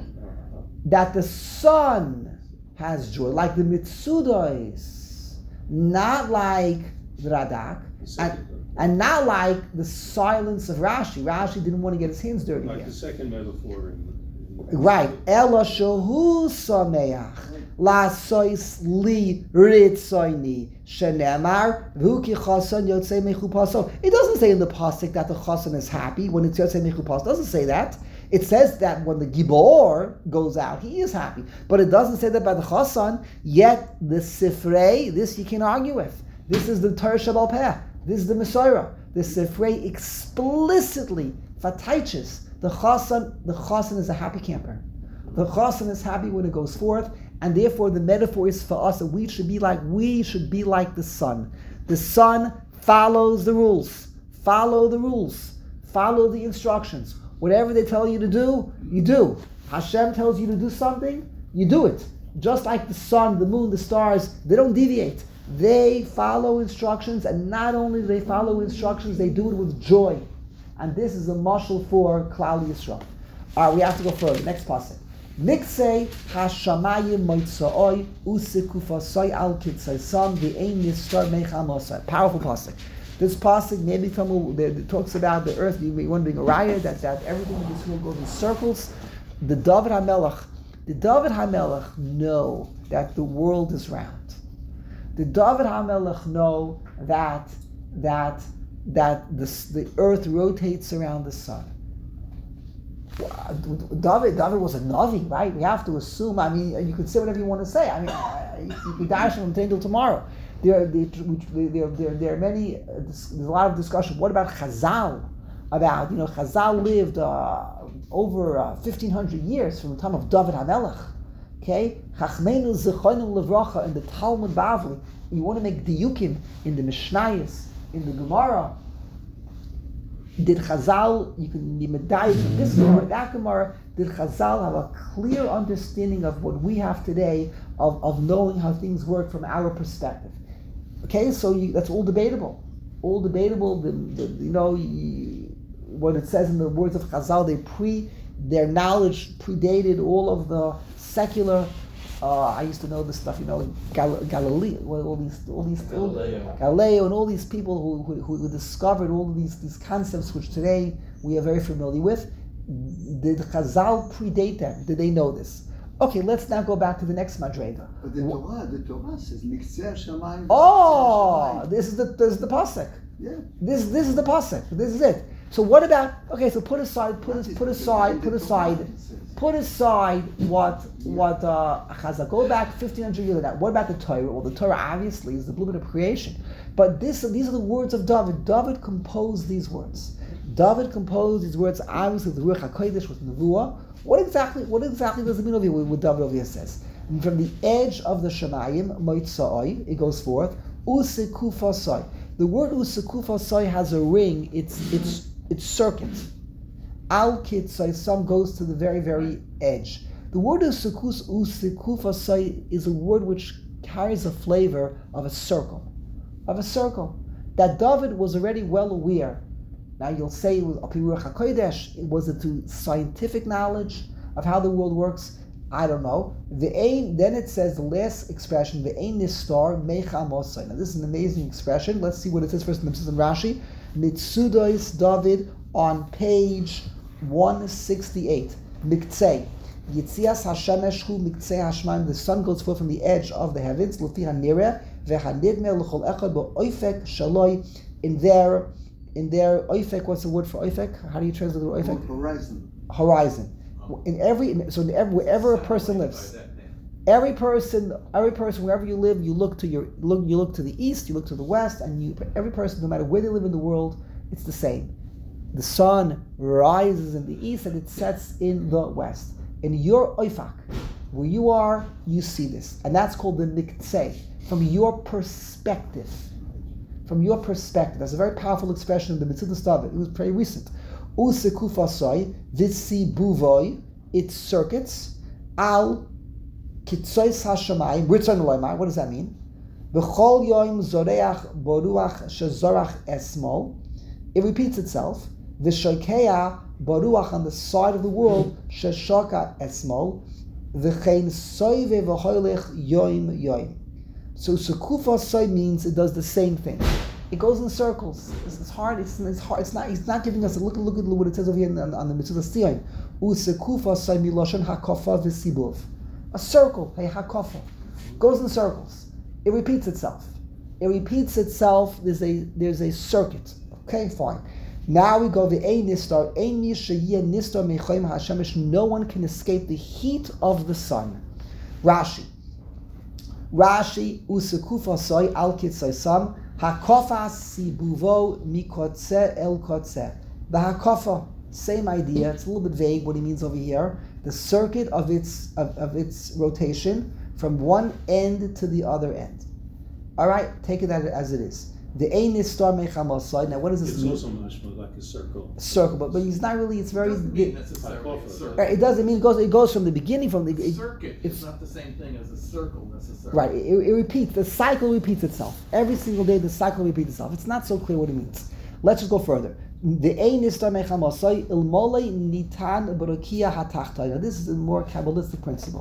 That the sun has joy, like the Mitzudos, not like the Radak, and, and not like the silence of Rashi. Rashi didn't want to get his hands dirty Like again. the second metaphor in... Right. Ela shehu sameach. La sois li ritzoini shenemar v'hu chasan yotzei mechupaso. It doesn't say in the pasuk that the chasan is happy when it's yotzei mechupaso. It doesn't say that. It says that when the gibor goes out, he is happy. But it doesn't say that by the chasan. Yet the sifrei, this you can argue with. This is the Torah Shebal Peh. This is the Mesorah. The sifrei explicitly fataiches the chasan. The chasan is a happy camper. The chasan is happy when it goes forth. And therefore, the metaphor is for us that we should be like we should be like the sun. The sun follows the rules. Follow the rules. Follow the instructions. Whatever they tell you to do, you do. Hashem tells you to do something, you do it. Just like the sun, the moon, the stars, they don't deviate. They follow instructions, and not only do they follow instructions, they do it with joy. And this is a mashal for Klal Yisrael. All right, we have to go further. Next passage. Niksei hashamayim moitzaoi usikufasoi al kitzaisam v'ein nistar mecham osai. Powerful pasuk. This pasuk maybe from it talks about the earth. You may be wondering, Araya, that that everything in this world goes in circles. The David HaMelech, the David HaMelech know that the world is round. The David HaMelech know that that that the the earth rotates around the sun. David, David was a Navi, right? We have to assume. I mean, you could say whatever you want to say. I mean, you could dash from today until tomorrow. There, there, there, there, there are many. Uh, there's a lot of discussion. What about Chazal? About you know, Chazal lived uh, over uh, fifteen hundred years from the time of David HaMelech. Okay, Chachmeinu Zechonim Levracha in the Talmud Bavli. You want to make diyukim in the Mishnayos, in the Gemara. Did Chazal, you can be medayik from this Gemara, that Gemara, did Chazal have a clear understanding of what we have today, of, of knowing how things work from our perspective? Okay, so you, that's all debatable. All debatable, the, the, you know, you, what it says in the words of Chazal, they pre, their knowledge predated all of the secular, uh, I used to know this stuff, you know, Gal- Galilee, all these, all these, Galileo. All, Galileo and all these people who, who, who discovered all of these, these concepts which today we are very familiar with. Did Chazal predate them? Did they know this? Okay, let's now go back to the next Madrega. But the Torah, the Torah says, Miktzeh Shamayim. Oh, this is the this is the pasuk. Yeah. This this is the pasuk. This is it. So what about? Okay, so put aside, put as, put aside, put aside, put aside what what uh, Chazal. Go back fifteen hundred years now. What about the Torah? Well, the Torah obviously is the blueprint of creation. But this these are the words of David. David composed these words. David composed these words obviously with Ruach HaKodesh, with Nevuah. What exactly? What exactly does it mean over here? What David over here says? And from the edge of the Shemayim, Moitzai, it goes forth. Usekufasai. The word Usekufasai has a ring. It's it's it's circuit. Al Kitzai. Some goes to the very very edge. The word Usekus Usekufasai is a word which carries a flavor of a circle, of a circle that David was already well aware. Now you'll say it was Ruach HaKodesh. Was it to scientific knowledge of how the world works? I don't know. The ain, then it says the last expression, the ain nistar mecha mosai. Now this is an amazing expression. Let's see what it says first in the Rashi. Mitzudois David on page one sixty-eight. Miktzei. Yitzias Hashemesh hu miktzei hashman. The sun goes forth from the edge of the heavens. Lufi hanireh vehanidme l'chol echad bo'oifek shaloi. In their In their oifek, what's the word for oifek? How do you translate the word oifek? Horizon. Horizon. In every so in every, wherever a person lives, every person, every person, wherever you live, you look to your look. You look to the east, you look to the west, and you. Every person, no matter where they live in the world, it's the same. The sun rises in the east and it sets in the west. In your oifak, where you are, you see this, and that's called the miktzeh, from your perspective. From your perspective, that's a very powerful expression in the Mitzvah David. It was pretty recent. Usekufasoi vitsi buvoi, its circuits al kitzois hashamayim ritzon loymai. What does that mean? B'chol yoim zoreach boruach shezorach esmol. It repeats itself. V'shokea boruach on the side of the world sheshoka esmol. V'chein soive v'hoilech yoim yoim. So sekufasoi means it does the same thing. It goes in circles. It's, it's hard. It's, it's hard. It's not. He's not giving us a look. Look at what it says over here on, on the Mitzvah Sion. Usekufasoi miloshen hakofa v'sibov. A circle. Hey hakofa. Goes in circles. It repeats itself. It repeats itself. There's a there's a circuit. Okay, fine. Now we go the ein nistar ein mishayeh nistar mechoim hashemesh. No one can escape the heat of the sun. Rashi. Rashi usekufasoi al kitzaisam hakofa sibuvo mikotze el kotze. The hakofa, same idea. It's a little bit vague what he means over here. The circuit of its of, of its rotation from one end to the other end. All right, take it as it is. The ein nistar mechamasai. Now, what does this it's mean? It's also mashma like a circle. Circle, but but he's not really. It's very. It doesn't mean necessarily a circle. It doesn't mean it goes. It goes from the beginning from the. The it, circuit it's is not the same thing as a circle necessarily. Right. It, it repeats. The cycle repeats itself every single day. The cycle repeats itself. It's not so clear what it means. Let's just go further. The ein nistar mechamasai ilmolei nitan barakia hatachta. Now this is a more Kabbalistic principle.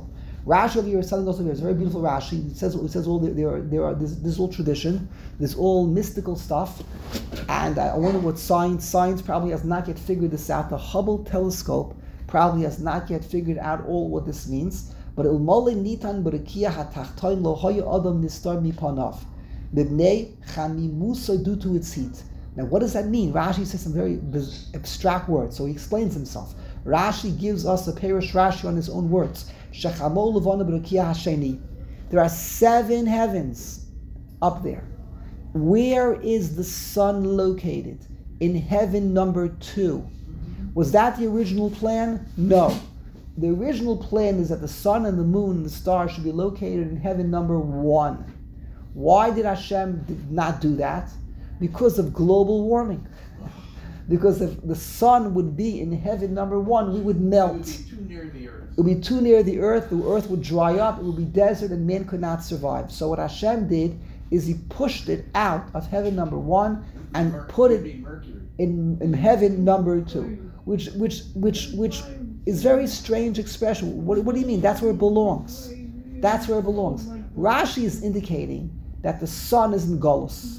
Rashi over here is telling us over here, it's a very beautiful Rashi. It says, it says all there, there are, there are this, this whole tradition, this all mystical stuff, and I wonder what science, science probably has not yet figured this out. The Hubble telescope probably has not yet figured out all what this means. But ilmole nitan b'rekia hatachtoin lo hoya adam nistar mipanav, b'bnei chamimusa due to its heat. Now, what does that mean? Rashi says some very abstract words, so he explains himself. Rashi gives us a Perush Rashi on his own words. Shechamo levana b'rekia hasheni. There are seven heavens up there. Where is the sun located? In heaven number two. Was that the original plan? No. The original plan is that the sun and the moon and the stars should be located in heaven number one. Why did Hashem did not do that? Because of global warming. Because if the sun would be in heaven number one, we would melt. It would be too near the earth. It would be too near the earth, the earth would dry up, it would be desert, and man could not survive. So what Hashem did is he pushed it out of heaven number one and Mer- put would it be Mercury. in, in heaven number two, which which which which is very strange expression. What, what do you mean? That's where it belongs. That's where it belongs. Rashi is indicating that the sun is in Golus.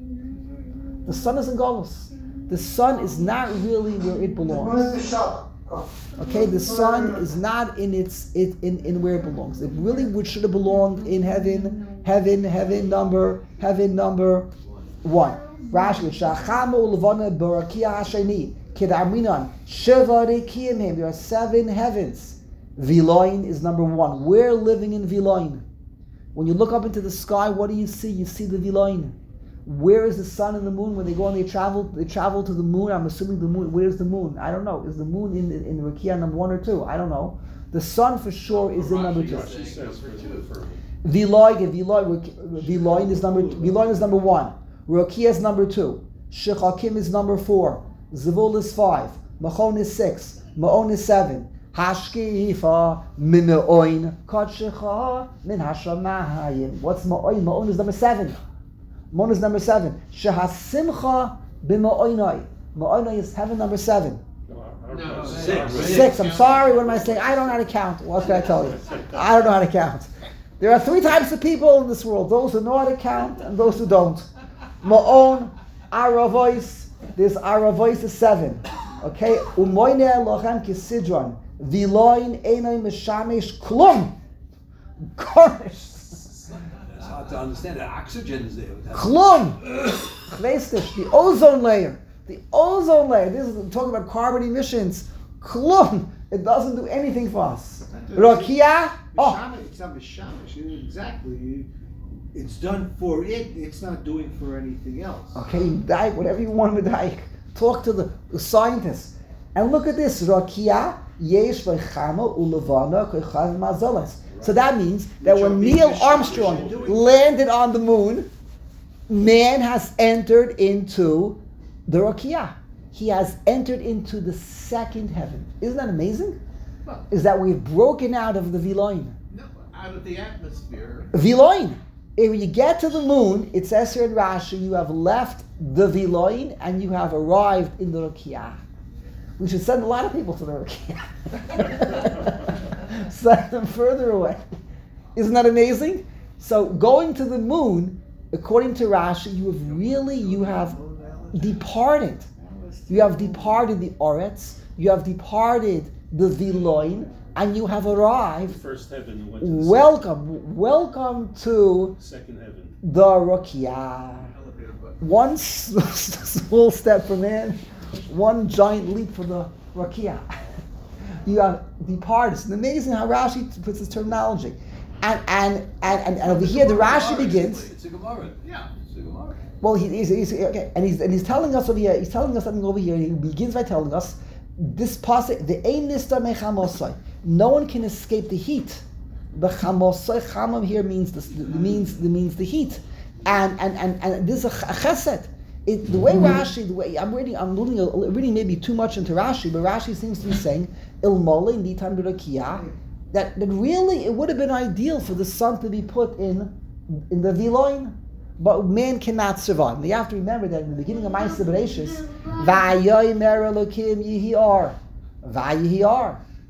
The sun is in Golus. The sun is not really where it belongs. Okay, the sun is not in its it in, in where it belongs. It really would should have belonged in heaven, heaven, heaven number, heaven number one. Rashi, Shachamu Levana Barakia Hasheni, Kedarminan, Sheva Rekiyim. There are seven heavens. Viloin is number one. We're living in Viloin. When you look up into the sky, what do you see? You see the Viloin. Where is the sun and the moon? When they go and they travel, they travel to the moon. I'm assuming the moon. Where's the moon? I don't know. Is the moon in in Rakia number one or two? I don't know. The sun for sure is in number two. Rashi says for two. Viloy, Viloy, Viloy is number Viloy is number one. Rakia is number two. Shechakim is number four. Zevul is five. Machon is six. Maon is seven. Hashkifa min me'oin kadshecha min hashamayim. What's Maon? Maon is number seven. Maon is number seven. Shehasimcha b'ma'oinai. Ma'oinai is heaven number seven. No, Six. Six. I'm sorry. What am I saying? I don't know how to count. What can I tell you? I don't know how to count. There are three types of people in this world: those who know how to count and those who don't. Ma'on, Aravois. This Aravois is seven. Okay. Umoine lochem kisidron. Viloin einay mishamish klum. Garnish. It's hard to understand. The oxygen is there. Klum. Chvestish, the ozone layer. The ozone layer. This is talking about carbon emissions. Klum. It doesn't do anything for us. Rakia. Oh. Mishamish, it's not mishamish. Exactly. It's done for it. It's not doing for anything else. Okay, Daik, whatever you want with Daik. Talk to the, the scientists. And look at this. Rakia yesh v'chama ulevana kochav mazalas. So that means that when Neil Armstrong landed on the moon, man has entered into the Rakia. He has entered into the second heaven. Isn't that amazing? Well, Is that we've broken out of the Viloin. no, out of the atmosphere. Viloin. If you get to the moon, it says here in Rashi, you have left the Viloin and you have arrived in the Rakia. We should send a lot of people to the Rakia. Send them further away. Isn't that amazing? So going to the moon, according to Rashi, you have really, you have departed. You have departed the Oretz, you have departed the Viloin, and you have arrived. First heaven and went to the Welcome, welcome to second heaven. the Rakia. One s- small step for man, one giant leap for the Rakia. You have departed. It's amazing how Rashi puts his terminology. And and, and, and, and over here the Rashi begins. It's a Gemara. Yeah. It's a Gemara. Well, he, he's, he's okay, and he's and he's telling us over here. He's telling us something over here. He begins by telling us this pasuk: the ein nista mechamosai. No one can escape the heat. The chamosai chamam here means the means the means the heat, and and and, and this is a chesed. It, the way Rashi, the way I'm reading, I'm reading, reading maybe too much into Rashi, but Rashi seems to be saying ilmole nitan b'rakia, that that really it would have been ideal for the sun to be put in in the Viloin. But man cannot survive. And you have to remember that in the beginning of Ma'aseh Bereshis, Va'yomer Elokim Yihi Or, Va'yihi Or.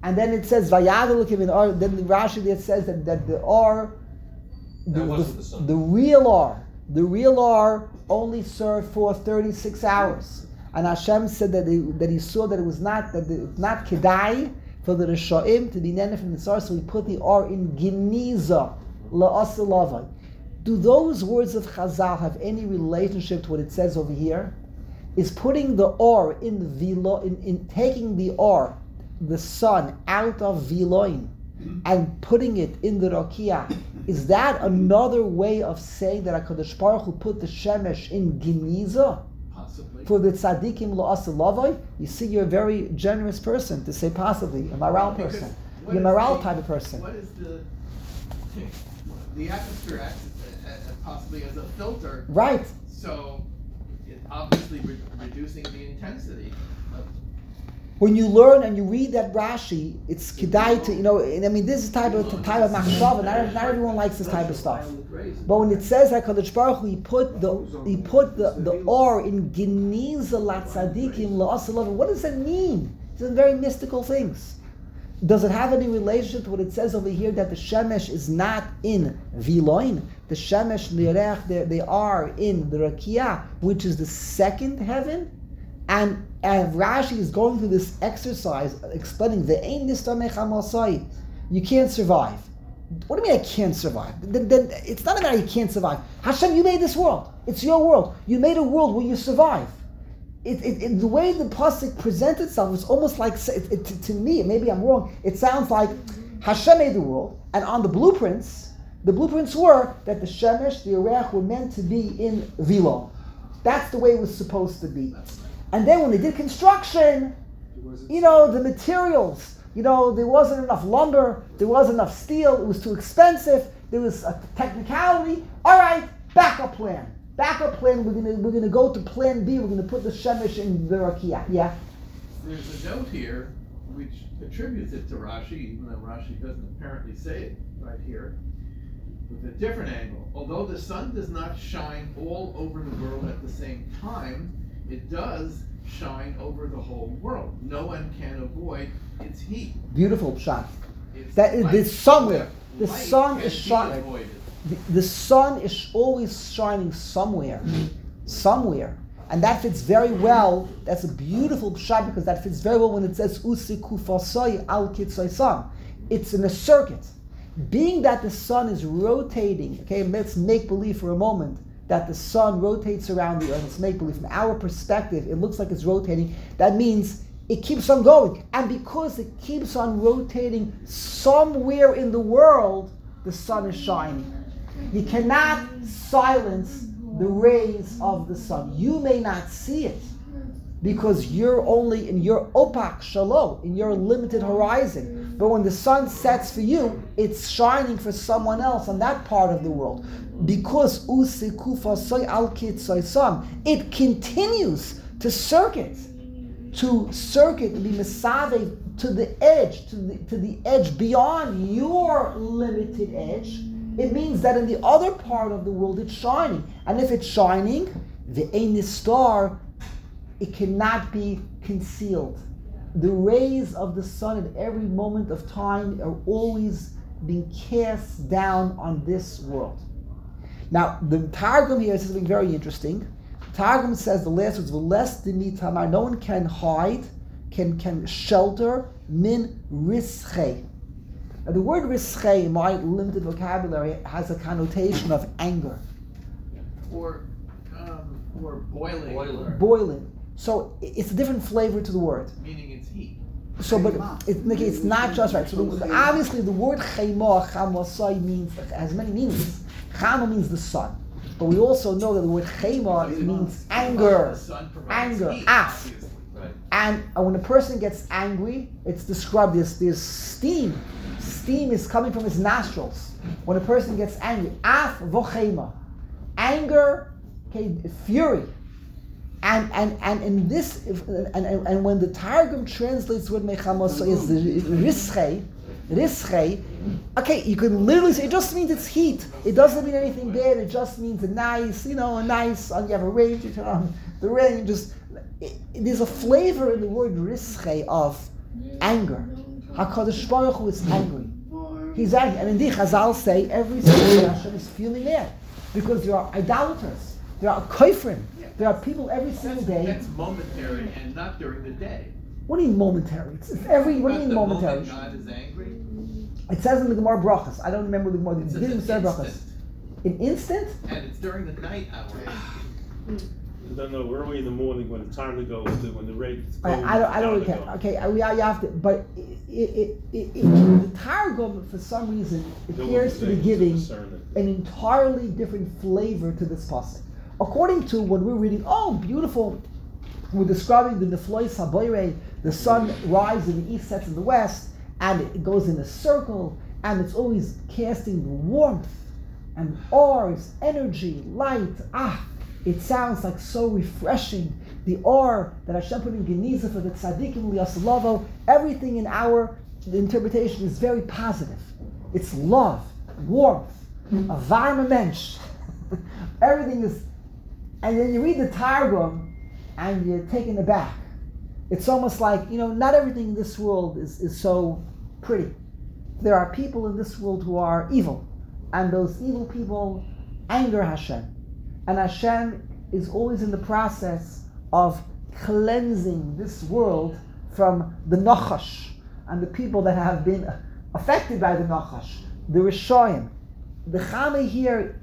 And then it says Vayadalukim in or. Then the Rashi there says that, that the or, the, That wasn't the, the sun. the real or, the real or only served for thirty-six hours. And Hashem said that he, that he saw that it was not that the, not kedai for the Rishoim to be nene from the source, so he put the or in Geniza la'asilavai. Do those words of Chazal have any relationship to what it says over here? Is putting the or in the vilo, in, in taking the or, the sun, out of viloin and putting it in the rakia, is that another way of saying that HaKadosh Baruch Hu put the shemesh in Geniza? Possibly. For the tzaddikim la'asilavai? You see, you're a very generous person to say possibly, a moral Because person. what You're a is moral the- type of person. What is the, the atmosphere acts as- as- possibly as a filter, Right. so it obviously re- reducing the intensity. of- When you learn and you read that Rashi, it's kedai to, you know, and I mean, this is type of type of machshava. Not, not everyone likes this type of stuff. But when it says that Kadosh Baruch Hu, he put the he put the, the or in Geniza latzadikim la'asalav. What does that mean? It's very mystical things. Does it have any relationship to what it says over here that the shemesh is not in viloin? The shemesh and the yerech, they, they are in the rakia, which is the second heaven. And, and Rashi is going through this exercise explaining the ein nistamech hamasai. You can't survive. What do you mean I can't survive? Then, then it's not about you can't survive. Hashem, you made this world. It's your world. You made a world where you survive. It, it, it, the way the pasuk presents itself is almost like, it, it, to, to me, maybe I'm wrong, it sounds like Hashem made the world, and on the blueprints, the blueprints were that the shemesh, the yerech were meant to be in vilo. That's the way it was supposed to be. And then when they did construction, you know, the materials, you know, there wasn't enough lumber, there wasn't enough steel, it was too expensive, there was a technicality. All right, backup plan. Backup plan, we're gonna we're gonna go to plan B, we're gonna put the shemesh in the rakia. Yeah. There's a note here which attributes it to Rashi, even though Rashi doesn't apparently say it right here, with a different angle. Although the sun does not shine all over the world at the same time, it does shine over the whole world. No one can avoid its heat. Beautiful shot. It's That is light- the somewhere. The light sun can is be shining. avoided. The, the sun is always shining somewhere, somewhere, and that fits very well. That's a beautiful pshat because that fits very well when it says usiku fasoi al kitzai sun. It's in a circuit. Being that the sun is rotating, okay, let's make believe for a moment that the sun rotates around the earth. Let's make believe from our perspective, it looks like it's rotating. That means it keeps on going, and because it keeps on rotating somewhere in the world, the sun is shining. You cannot silence the rays of the sun. You may not see it because you're only in your opak shalom, in your limited horizon. But when the sun sets for you, it's shining for someone else on that part of the world. Because it continues to circuit, to circuit and be misave to the edge, to the, to the edge beyond your limited edge. It means that in the other part of the world it's shining. And if it's shining, the ein star, it cannot be concealed. The rays of the sun at every moment of time are always being cast down on this world. Now, the Targum here says something very interesting. Targum says the last words, "V'les dimi tamar," no one can hide, can can shelter min rischei. Now, the word rischei, in my limited vocabulary, has a connotation of anger, Or, um, or boiling, Boiler. boiling. So i- it's a different flavor to the word. meaning it's heat. So, but it, it's not just right. So, the, obviously, the word chema, chamasai means has many meanings. Chama means the sun, but we also know that the word chema it means anger, The sun provides anger, heat, af. obviously. Right. And uh, when a person gets angry, it's described as there's steam. Steam is coming from his nostrils. When a person gets angry, af vochema, anger, okay, fury. And and and in this, if, and, and and when the Targum translates the word mechamos is the rischei, rischei. Okay, you can literally say it just means it's heat. It doesn't mean anything bad. It just means a nice, you know, a nice. You have a range. You turn on the rain. Just it, there's a flavor in the word rischei of anger. HaKadosh Baruch Hu is angry. He's angry. And indeed, Chazal say every single day Hashem is feeling there. Because there are idolaters, there are koifrim, there are people every single day. That's momentary and not during the day. What do you mean momentary? It's, it's every, what do you mean The momentary? moment God is angry. It says in the Gemara Brachas. I don't remember the Gemara. It's The an beginning of the Brachas. instant, An instant? and it's during the night hours. I don't know, early in the morning when it's time to go, when the, when the rate. I, I don't. I don't really care. Okay, I- we you have to. But it, it, it, it, the Targum, for some reason, appears to be giving an entirely different flavor to this pasuk. According to when we're reading, oh, beautiful, we're describing the Neflois Haboire, the sun rises in the east, sets in the west, and it goes in a circle, and it's always casting the warmth and oars, energy, light. Ah, it sounds like so refreshing. The or that Hashem put in Geniza for the tzaddikim liyasalavo, everything in our interpretation is very positive. It's love, warmth, a varma mensch. Everything is, and then you read the Targum and you're taken aback. It's almost like, you know, not everything in this world is, is so pretty. There are people in this world who are evil, and those evil people anger Hashem. And Hashem is always in the process of cleansing this world from the Nachash and the people that have been affected by the Nachash, the Rishoyim. The Chama here,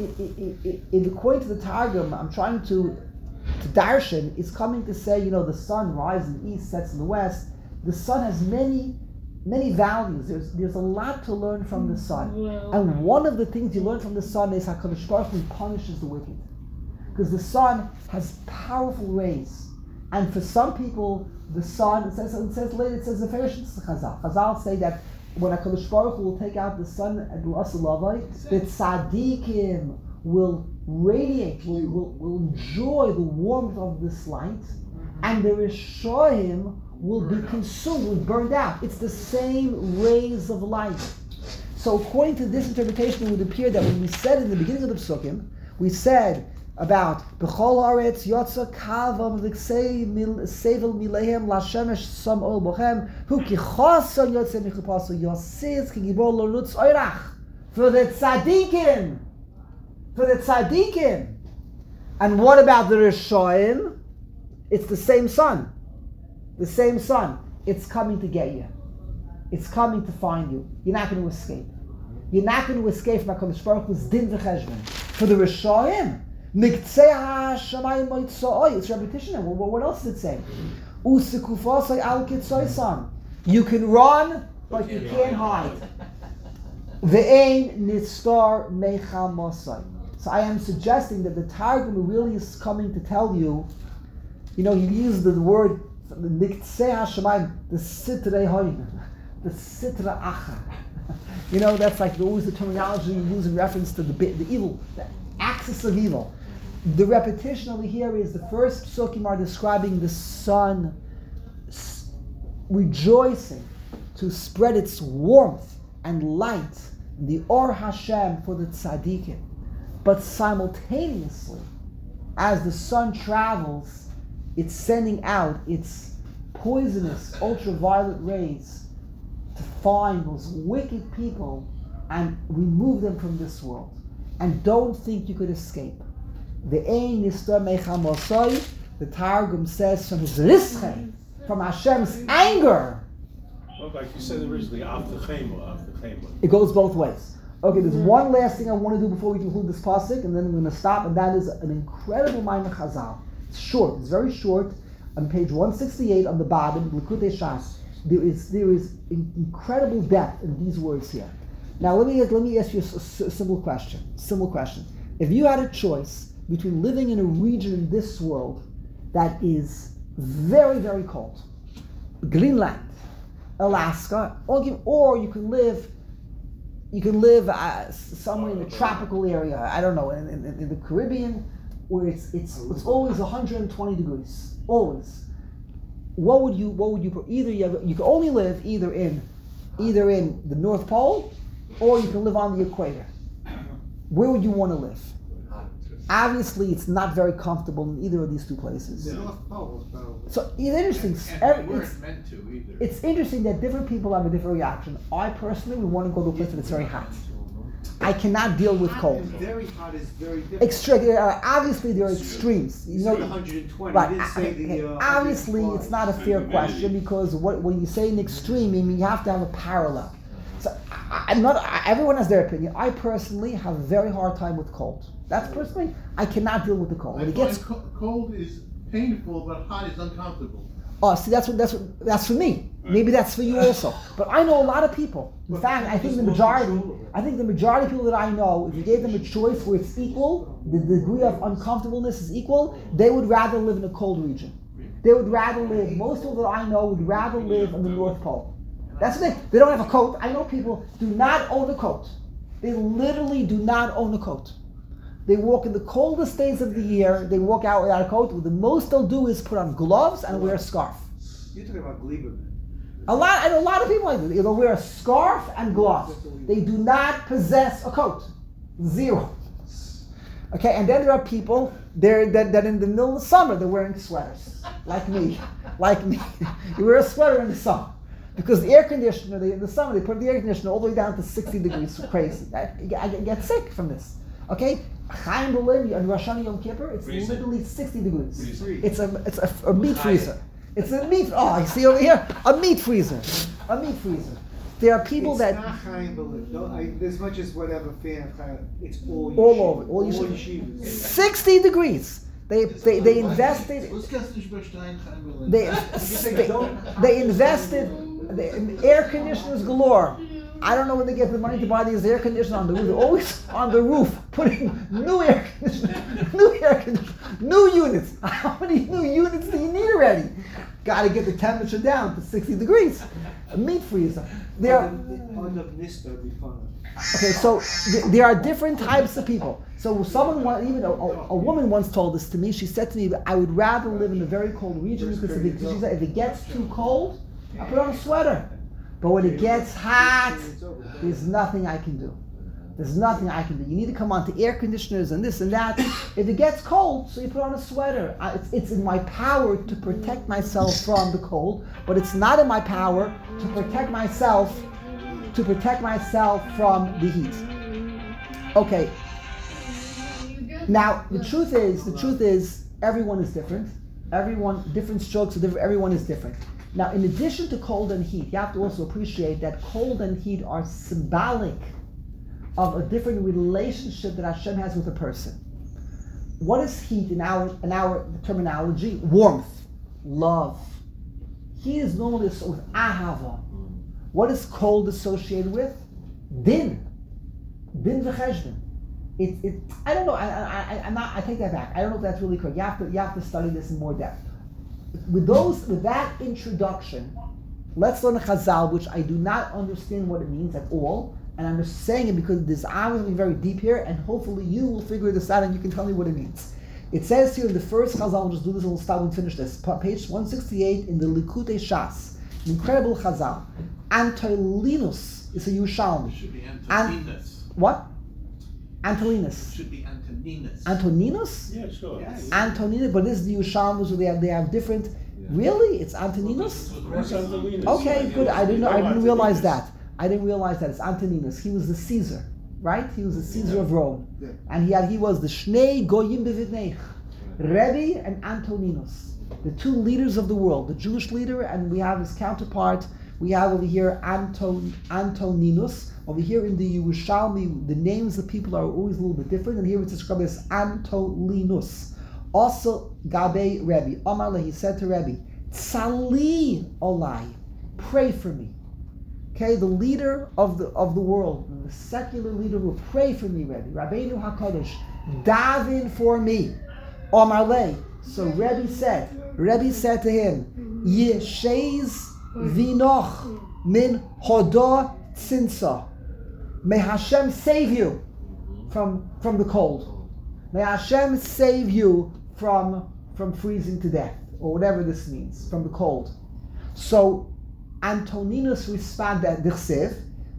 in according to the Targum, I'm trying to, to darshan, is coming to say, you know, the sun rises in the east, sets in the west. The sun has many, many values. There's there's a lot to learn from the sun. And one of the things you learn from the sun is HaKadosh Baruch Hu punishes the wicked. Because the sun has powerful rays. And for some people, the sun, it says, it says later, it says the Chazal. Chazal say that when HaKadosh Baruch Hu will take out the sun at L'Asalavai, the tzaddikim will radiate, will, will, will enjoy the warmth of this light, and the Rishoyim will be consumed, will be burned out. It's the same rays of light. So according to this interpretation, it would appear that when we said in the beginning of the Psukim, we said about B'chol Haaretz Yotza Kavam V'ksei Sevel Milehem Lashemesh Sam Ol Bochem Hu Ki Choson Yotze Michupaso Yosiz Ki Gibor Lo Lutz Oirach, for the tzaddikim, for the tzaddikim. And what about the Rishoyim? It's the same sun. The same sun. It's coming to get you. It's coming to find you. You're not going to escape. You're not going to escape from HaKadosh Baruch Hu's din v'cheshbon. For the Rishoyim, Miktzei ha'shamayim moitzoi. It's repetition. What, what else does it say? Usikufosai al kitzoisan. You can run, but you can't hide. Ve'ein nistar mecha mosai. So I am suggesting that the Targum really is coming to tell you, you know, you use the word the Miktzei ha'shamayim, the sitrei hoin, the sitra acha. You know, that's like always the terminology you use in reference to the the evil, the axis of evil. The repetition over here is the first psukim are describing the sun rejoicing to spread its warmth and light, the Or Hashem for the tzaddikim. But simultaneously, as the sun travels, it's sending out its poisonous ultraviolet rays to find those wicked people and remove them from this world. And don't think you could escape. The Ein Nistar Mecha Mosai, the Targum says from his rischei, from Hashem's anger. Well, like you said originally, after Chema, after Chema. It goes both ways. Okay, there's one last thing I want to do before we conclude this pasuk, and then I'm going to stop, and that is an incredible Maimon Chazal. It's short, it's very short. On page one sixty-eight on the bottom, Likutei Shas, there is there is incredible depth in these words here. Now let me let me ask you a, a simple question. Simple question. If you had a choice between living in a region in this world that is very very cold, Greenland, Alaska, or you, or you can live you can live uh, somewhere in a tropical area. I don't know, in, in, in the Caribbean, where it's it's it's always one hundred twenty degrees. Always. What would you? What would you? Either you have, you can only live either in, either in the North Pole, or you can live on the equator. Where would you want to live? Obviously, it's not very comfortable in either of these two places. The North Pole is probably. So it's interesting. And Every- we it's- weren't meant to either. It's interesting that different people have a different reaction. I personally would want to go to a place that's very hot. I cannot deal with cold. And very hot is very different. Extre- uh, obviously, there are extremes. You You know, said one hundred twenty. right? You didn't say okay, the, uh, obviously, it's not a fair Humidity. question because what, when you say an extreme, I mean, you have to have a parallel. So I, I'm not. I, everyone has their opinion. I personally have a very hard time with cold. That's personally, I cannot deal with the cold. I When it find gets co- cold is painful, but hot is uncomfortable. Oh, see, that's what that's what, that's for me. Maybe that's for you also. But I know a lot of people. In fact, I think the majority, I think the majority of people that I know, if you gave them a choice where it's equal, the degree of uncomfortableness is equal, they would rather live in a cold region. They would rather live. Most people that I know would rather live in the North Pole. That's the thing. They don't have a coat. I know people do not own a coat. They literally do not own a coat. They walk in the coldest days of the year. They walk out without a coat. The most they'll do is put on gloves and wear a scarf. You're talking about Lieberman. A lot, I know a lot of people like this. They'll wear a scarf and gloves. They do not possess a coat. Zero. Okay, and then there are people there that, that in the middle of the summer they're wearing sweaters, like me, like me. You wear a sweater in the summer because the air conditioner. They, in the summer they put the air conditioner all the way down to sixty degrees. So crazy. I, I get sick from this. Okay, Chaim Berlin and Rosh Hashanah Yom Kippur. It's Freezer? literally sixty degrees. Freezer. It's a it's a, a meat freezer. It's a meat. Oh, you see over here, a meat freezer, a meat freezer. There are people it's that not Chaim Berlin. Don't, I, as much as whatever fan of Chaim, it's all all yeshivas. over, all all yeshivas. yeshivas. sixty degrees. They they they invested. Was kannst du nicht verstehen, Chaim Berlin? They they, they invested the, in air conditioners galore. I don't know where they get the money to buy these air conditioners on the roof. They're always on the roof, putting new air conditioners, new air conditioners, new units. How many new units do you need already? Got to get the temperature down to sixty degrees. A meat freezer. There. On the Mister be fun. Okay, so th- there are different types of people. So someone, wa- even a, a, a woman once told this to me. She said to me, "I would rather live in a very cold region because if it, she said, if it gets too cold, I put on a sweater. But when it gets hot, there's nothing I can do. There's nothing I can do. You need to come on to air conditioners and this and that. If it gets cold, so you put on a sweater. I, it's, it's in my power to protect myself from the cold, but it's not in my power to protect myself to protect myself from the heat." Okay. Now the truth is, the truth is, everyone is different. Everyone, different strokes are different. Everyone is different. Now, in addition to cold and heat, you have to also appreciate that cold and heat are symbolic of a different relationship that Hashem has with a person. What is heat in our in our terminology? Warmth, love. Heat is normally associated with ahava. What is cold associated with? Din, din v'cheshbon. It, it, I don't know. I, I, I, I'm not. I take that back. I don't know if that's really correct. You have to, you have to study this in more depth. With those, with that introduction, let's learn Chazal, which I do not understand what it means at all, and I'm just saying it because there's obviously very deep here, and hopefully you will figure this out and you can tell me what it means. It says here in the first Chazal, we'll just do this and we'll stop and finish this. Page one sixty-eight in the Likutei Shas, an incredible Chazal. Antolinus is a Yerushalmi. It should be An- Antoninus. What? It Antolinus. should be Antoninus. Antoninus? Yeah, sure. Yes. Antoninus, but this is the Yerushalmi, so they have they have different. Really, it's Antoninus? What's Antoninus? Okay, good. I didn't know. I didn't realize that. I didn't realize that it's Antoninus. He was the Caesar, right? He was the Caesar of Rome, Yeah. and he had he was the Shnei Goyim B'Vidneich, Rebbe and Antoninus, the two leaders of the world, the Jewish leader, and we have his counterpart. We have over here Anton Antoninus. Over here in the Yerushalmi, the names of people are always a little bit different, and here it's described as Antolinus. Also, Gabe Rebbe, Amarle, he said to Rebbe, Tzali Olai, pray for me. Okay, the leader of the of the world, the secular leader will pray for me, Rebbe. Rabbeinu HaKadosh, daven for me. Amarle. So Rebbe said, Rebbe said to him, Yeshez vinoch min hodah tzinsa. May Hashem save you from from the cold. May Hashem save you from from freezing to death, or whatever this means, from the cold. So Antoninus responded, Dichsev,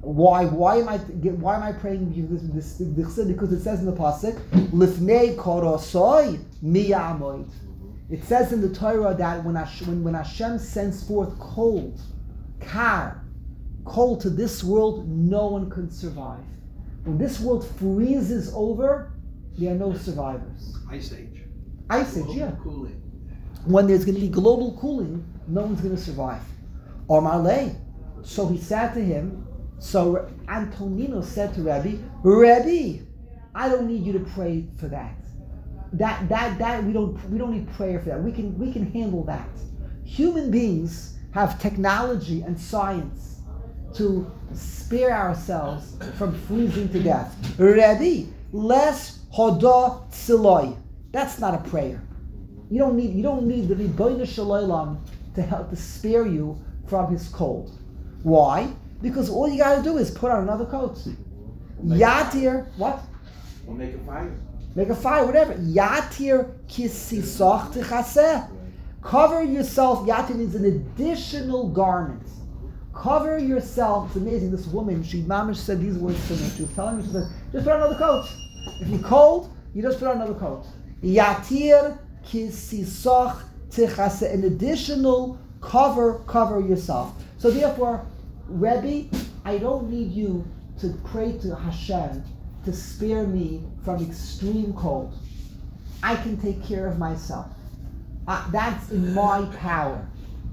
Why? Why am I? Why am I praying this? this, this because it says in the pasuk, "Lifnei korosoi miyamoid." It says in the Torah that when Hashem, when, when Hashem sends forth cold, kar, cold to this world, no one can survive. When this world freezes over, there are no survivors. Ice Age. Ice Age, yeah. Cooling. When there's going to be global cooling, no one's going to survive. Or Marley. So he said to him, so Antonino said to Rebbe, Rebbe, I don't need you to pray for that. That that that we don't we don't need prayer for that. We can we can handle that. Human beings have technology and science to spare ourselves from freezing to death. Rebbe, les hoda tziloi. That's not a prayer. You don't need you don't need the Ribono Shel Olam to help to spare you from his cold. Why? Because all you got to do is put on another coat. Yatir, what? We'll make a fire. Make a fire, whatever. Yatir kisisach tichaseh. Cover yourself. Yatir means an additional garment. Cover yourself. It's amazing. This woman, she mamish said these words to me. She was telling me, she said, just put on another coat. If you're cold, you just put on another coat. Yatir kisisach tichaseh. An additional cover, cover yourself. So therefore, Rebbe, I don't need you to pray to Hashem to spare me from extreme cold. I can take care of myself. Uh, that's in my power.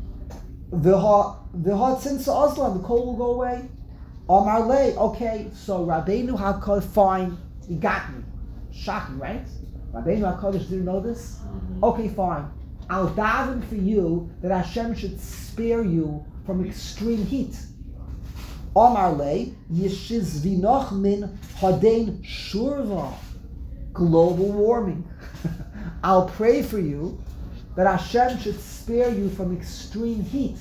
V'ha tzimsa oslam, the cold will go away. Amar lei, okay, so Rabbeinu HaKadosh, fine, he got me. Shocking, right? Rabbeinu HaKadosh didn't know this? Mm-hmm. Okay, fine. I'll daven for you that Hashem should spare you from extreme heat. Amar lei, yeshiz v'noch min hadein shurva. Global warming. I'll pray for you that Hashem should spare you from extreme heat.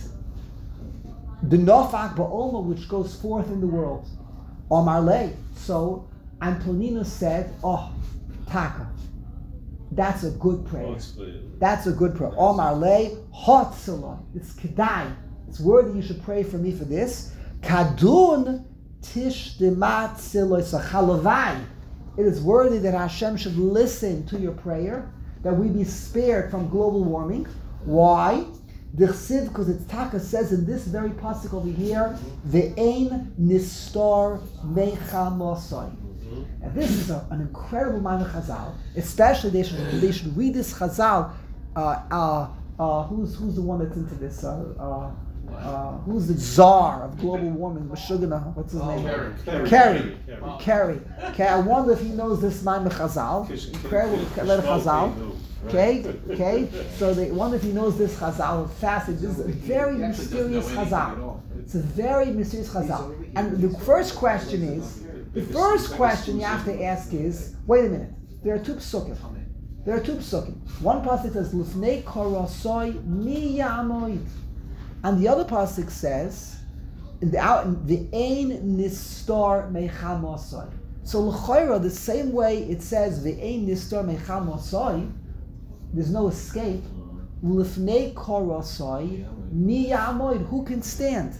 The nofak ba'oma, which goes forth in the world. Amar lei. So Antonino said, oh, taka. That's a good prayer. That's a good prayer. Omar lei hot salon. It's kedai. It's worthy. You should pray for me for this. Kadun tish demat siloi sachalavai. It is worthy that Hashem should listen to your prayer, that we be spared from global warming. Why? Because it's Taka says in this very pasuk over here, ve'ein nistar mecha mosai. And this is a, an incredible mind of Chazal. Especially they should they should read this Chazal. Uh, uh, uh, who's who's the one that's into this? Uh, uh, uh, who's the czar of global warming? Meshugana, what's his Oh, name? Kerry. Kerry. Kerry. Kerry. Okay, I wonder if he knows this mind of Chazal. Incredible letter Chazal. Okay, okay. So they wonder if he knows this Chazal. Fast. This is a very He actually doesn't know mysterious anything at Chazal. all. It's a very mysterious Chazal. And the first question is. The first question you have to ask is, wait a minute, there are two psukim. There are two psukim. One pasuk says, Lufnei korosoi mi yamoid. And the other pasuk says, the ein nistar mechamosoi. So l'chayra, the same way it says, the ein nistar mechamosoi, there's no escape. Lufnei korosoi mi yamoid. Who can stand?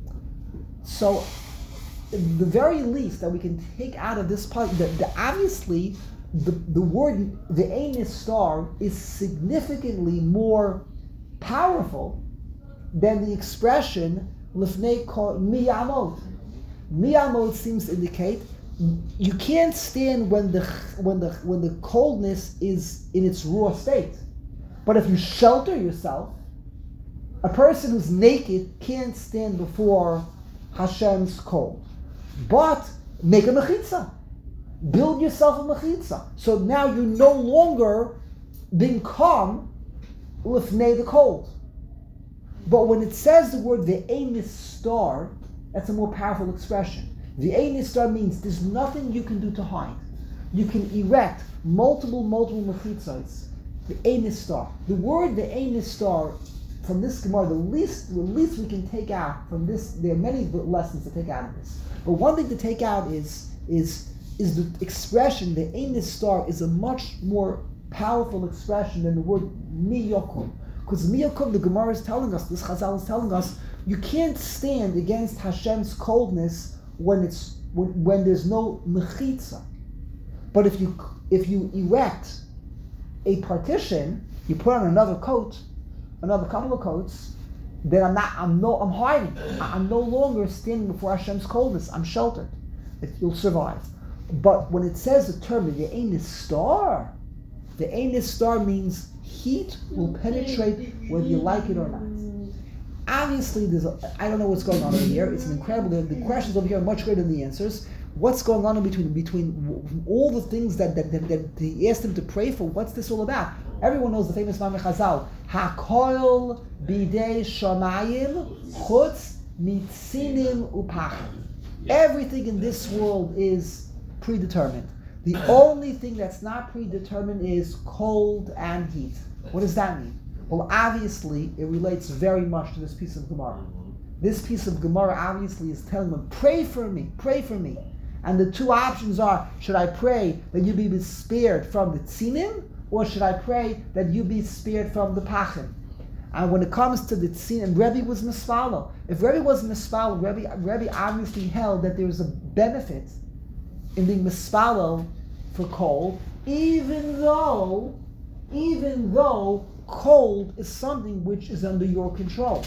So, the very least that we can take out of this part, the, the obviously the, the word the ein star is significantly more powerful than the expression lifnei miyamot. Miyamot seems to indicate you can't stand when the when the when the coldness is in its raw state. But if you shelter yourself, a person who's naked can't stand before Hashem's cold. But make a mechitza. Build yourself a mechitza. So now you're no longer being calm lifnei the cold. But when it says the word ve'ein star, that's a more powerful expression. Ve'ein star means there's nothing you can do to hide. You can erect multiple, multiple mechitzas. Ve'ein star. The word ve'ein star from this Gemara, the least, the least we can take out from this, there are many lessons to take out of this. But one thing to take out is is is the expression, the ein star is a much more powerful expression than the word miyokum. Because miyokum, the Gemara is telling us, this Chazal is telling us, you can't stand against Hashem's coldness when it's when, when there's no mechitza. But if you if you erect a partition, you put on another coat, another couple of coats, then I'm not I'm no I'm hiding. I'm no longer standing before Hashem's coldness. I'm sheltered. It, you'll survive. But when it says the term the Ein Star, the Ein Star means heat will penetrate whether you like it or not. Obviously, there's a, I don't know what's going on over here. It's an incredible. The, the questions over here are much greater than the answers. What's going on in between between all the things that that, that, that he asked him to pray for? What's this all about? Everyone knows the famous Mamre Chazal. Hakoil bidei shamayim chutz mitzinim upachim. Everything in this world is predetermined. The only thing that's not predetermined is cold and heat. What does that mean? Well, obviously, it relates very much to this piece of Gemara. This piece of Gemara obviously is telling them, pray for me, pray for me. And the two options are, should I pray that you be spared from the tzinim, or should I pray that you be spared from the pachim? And when it comes to the tzinim, Rebbe was mispalo. If Rebbe was mispalo, Rebbe, Rebbe obviously held that there was a benefit in being mispalo for cold, even though, even though cold is something which is under your control.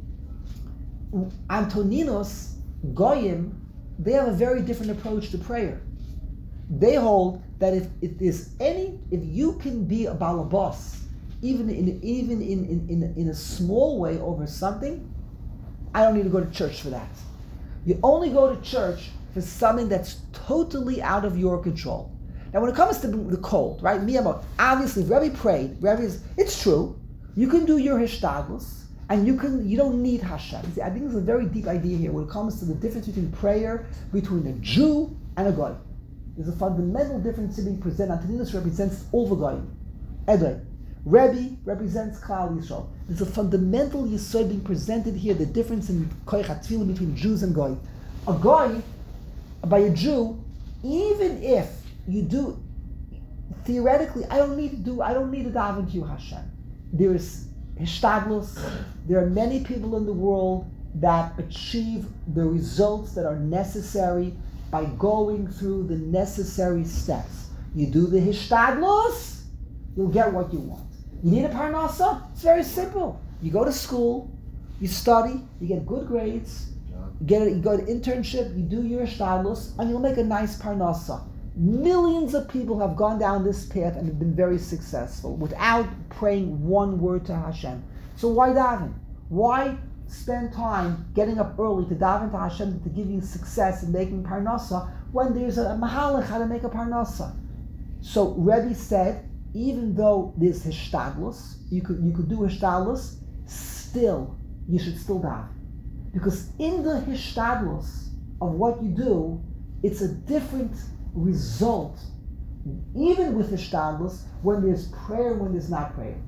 Antoninos, Goyim, they have a very different approach to prayer. They hold that if, if there's any, if you can be a balabas, even in even in, in, in, in a small way over something, I don't need to go to church for that. You only go to church for something that's totally out of your control. Now, when it comes to the cold, right? Miyamot, obviously, Rebbe prayed. Rebbe is, it's true. You can do your hishtadlus, and you can. You don't need Hashem. See, I think there's a very deep idea here when it comes to the difference between prayer between a Jew and a Goy. There's a fundamental difference being presented. Antoninus represents all the Goyim. Edrei. Rebbe represents Klal Yisrael. There's a fundamental yesod being presented here. The difference in koyach hatfilah between Jews and Goy. A Goy, by a Jew, even if you do, theoretically, I don't need to do, I don't need to daven to you, Hashem. There is hishtadlus. There are many people in the world that achieve the results that are necessary by going through the necessary steps. You do the hishtadlus, you'll get what you want. You need a parnasa? It's very simple. You go to school, you study, you get good grades, you get a, you go to internship, you do your hishtadlus, and you'll make a nice parnasa. Millions of people have gone down this path and have been very successful without praying one word to Hashem. So why daven? Why spend time getting up early to daven to Hashem to give you success in making parnasa when there's a mahalach how to make a parnasa? So Rebbe said, even though there's hishtadlus, you could you could do hishtadlus, still you should still daven, because in the hishtadlus of what you do, it's a different result, even with hishtadlus, when there's prayer, when there's not prayer.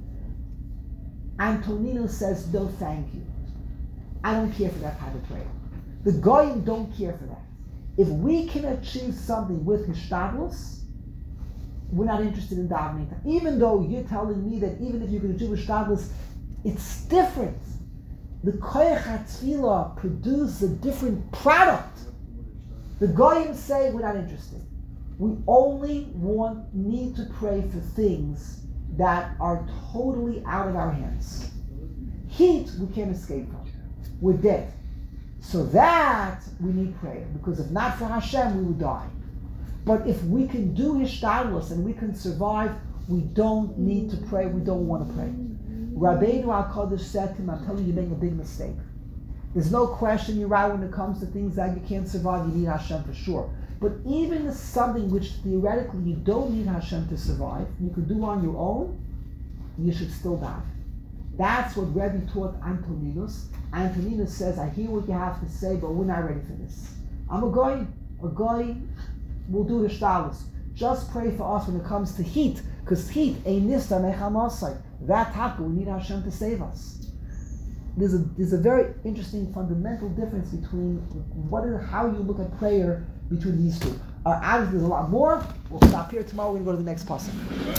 Antonino says, no, thank you. I don't care for that kind of prayer. The Goyim don't care for that. If we can achieve something with hishtadlus, we're not interested in davening. Even though you're telling me that even if you can achieve hishtadlus, it's different. The koyach hatfilah produces a different product. The Goyim say we're not interested. We only want need to pray for things that are totally out of our hands. Heat we can't escape from. We're dead. So that we need prayer, because if not for Hashem, we would die. But if we can do hishtadlus and we can survive, we don't need to pray. We don't want to pray. Rabbeinu HaKadosh said to him, I'm telling you, you're making a big mistake. There's no question you're right when it comes to things that you can't survive, you need Hashem for sure. But even something which theoretically you don't need Hashem to survive, you could do on your own, you should still die. That's what Rebbe taught Antoninus. Antoninus says, I hear what you have to say, but we're not ready for this. I'm a guy, a guy will do hishtadlus. Just pray for us when it comes to heat, because heat, ein nista mechamasai. That taka, we need Hashem to save us. There's a there's a very interesting fundamental difference between what is how you look at prayer between these two. Uh, obviously, there's a lot more. We'll stop here tomorrow. We're going to go to the next passage.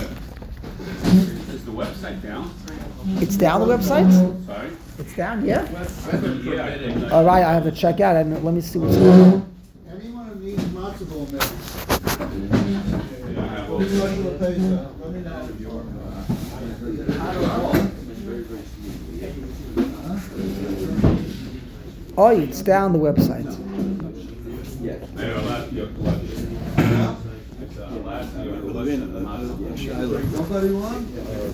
Is the website down? It's down the website? Sorry? It's down, yeah? Yeah. All right, I have to check out. And let me see what's going on. home maybe. Yeah, I have all- Oh, it's down the website. They're allowed to have collection. It's allowed to have collection. Nobody want?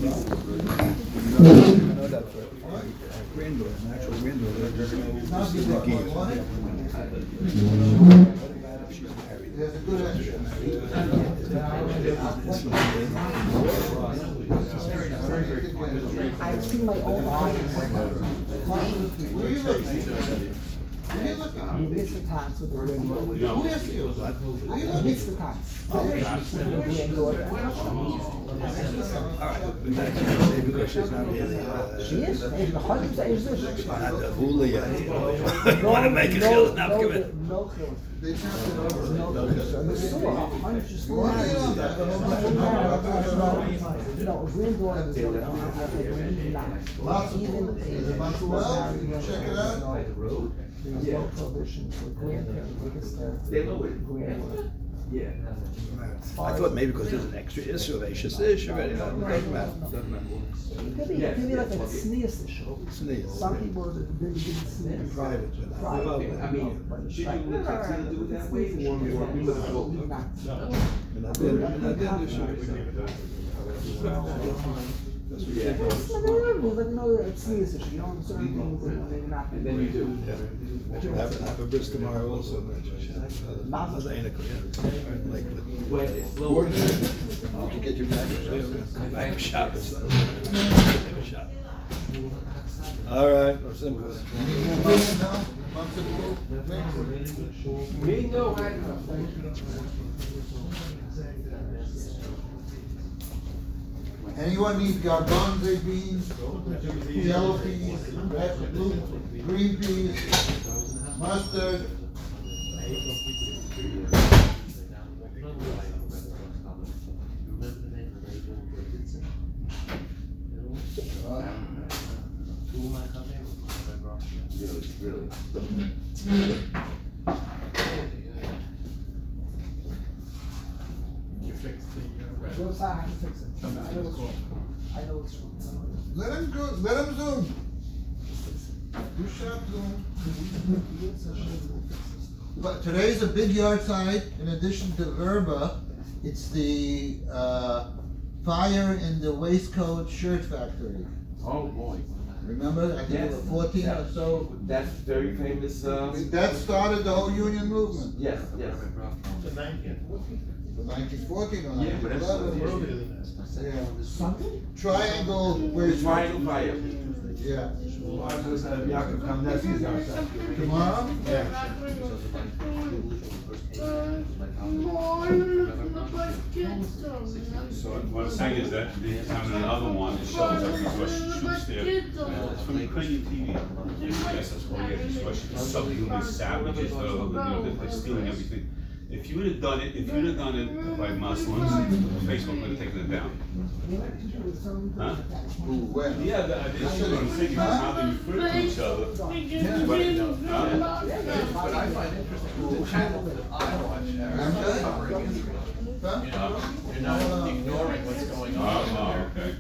know that for granddaughter, an actual granddaughter, this is the key. She's married. There's a good answer. I've seen my own eyes. Where are you looking? Where are you looking? It's the tax with the granddaughter. You know, Who asked you? Where are you looking? It's the tax. The granddaughter. Maybe because she's not really, uh, She is. She's a hundred percent. She's she's a- not the hula yet, you know. Want to make it feel enough, no, give it. no, no, They turned it over. no, no. The sewer, a hundred just. Well, you know that. No, a granddaughter is not. I believe not. Lots of Even people. a- Is it Montreal? Check it out. There's no prohibition for grandparents because they're granddaughter. I thought maybe because there's an extra issue of Ashes issue, already, no, it doesn't matter, doesn't matter. It could be, it could be like a sneeze issue. Sneeze. Some people are really good at sneeze. Private, but not- Private. I mean, But it's should like- you want to do it that way? Or we want- we want to vote? Not. and I did, and I did this year. That's what you Yeah. think. It's like, no, like, no, it's sneeze issue. You know, certain things that maybe not. And then you do. Have, have a bris tomorrow also. Another Anicle, yeah. Lakewood. When it's lower. Did you get your package? I have a shot or something. Have a shot. All right, or simple. Me, no, I Anyone need garbanzo beans, yellow peas, red, blue, green peas, mustard? You fix the, uh, red. Go outside, I can fix it. I know what's wrong. I know what's wrong. Let him go, let him zoom. You shot zoom. But today's a big yard site, in addition to Verba, it's the, uh, fire in the waistcoat shirt factory. Oh, boy. Remember, I think there were fourteen or so. That's very famous, uh. That started the whole union movement. Yes, yes. The nineteen fourteen. The nineteen fourteen or Yeah, but nineteen that's- eleven. Earlier than that. Yeah. Something? Triangle, The where's? triangle fire. Yeah. Yaakov Kamenetsky's outside. Tomorrow? So what I'm saying is that they have another one that shows that these Russian troops there. It's from Ukrainian T V. Yes, that's why, yeah, these Russian subhuman savages, they're, you know, they're- they're stealing everything. If you would have done it, if you would have done it by Muslims, Facebook would have taken it down. Huh? Who, when? Yeah, that- I didn't see what I'm saying, because how they refer to each other. But, uh, But I find interesting, the channel that I watch, are covering Israel. Huh? You know, you're not ignoring what's going Oh, on oh, there. okay.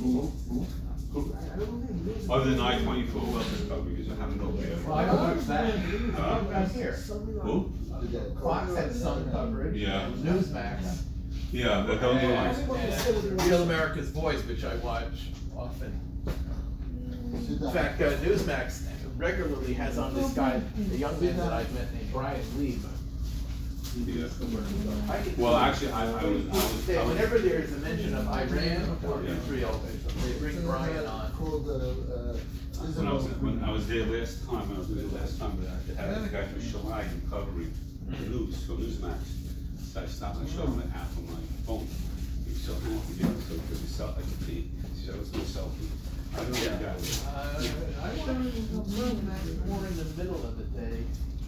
Other than I twenty-four, who else is covering, because I haven't looked yet. Well, I don't watch that. Huh? Right here. Who? Fox had some coverage. Yeah. Newsmax. Yeah, they're the only ones. And Real America's Voice, which I watch often. Sit In down. fact, uh, Newsmax regularly has on this guy, a young man that I've met named Brian Lieb. Yeah. I can- Well, actually, I, I was, I was, They- I was. Whenever there's a mention of Iran or Yeah. Israel, they bring Brian on. Called, uh, uh, When I was, when I was there last time, when I was there last time, but I had a guy from Shalai covering the news, so Newsmax. So I stopped and showed him an app on my phone. He was so happy, you know, so because he saw, I could see, he showed us no selfie. I don't know that was. Uh, I want Newsmax more in the middle of the day.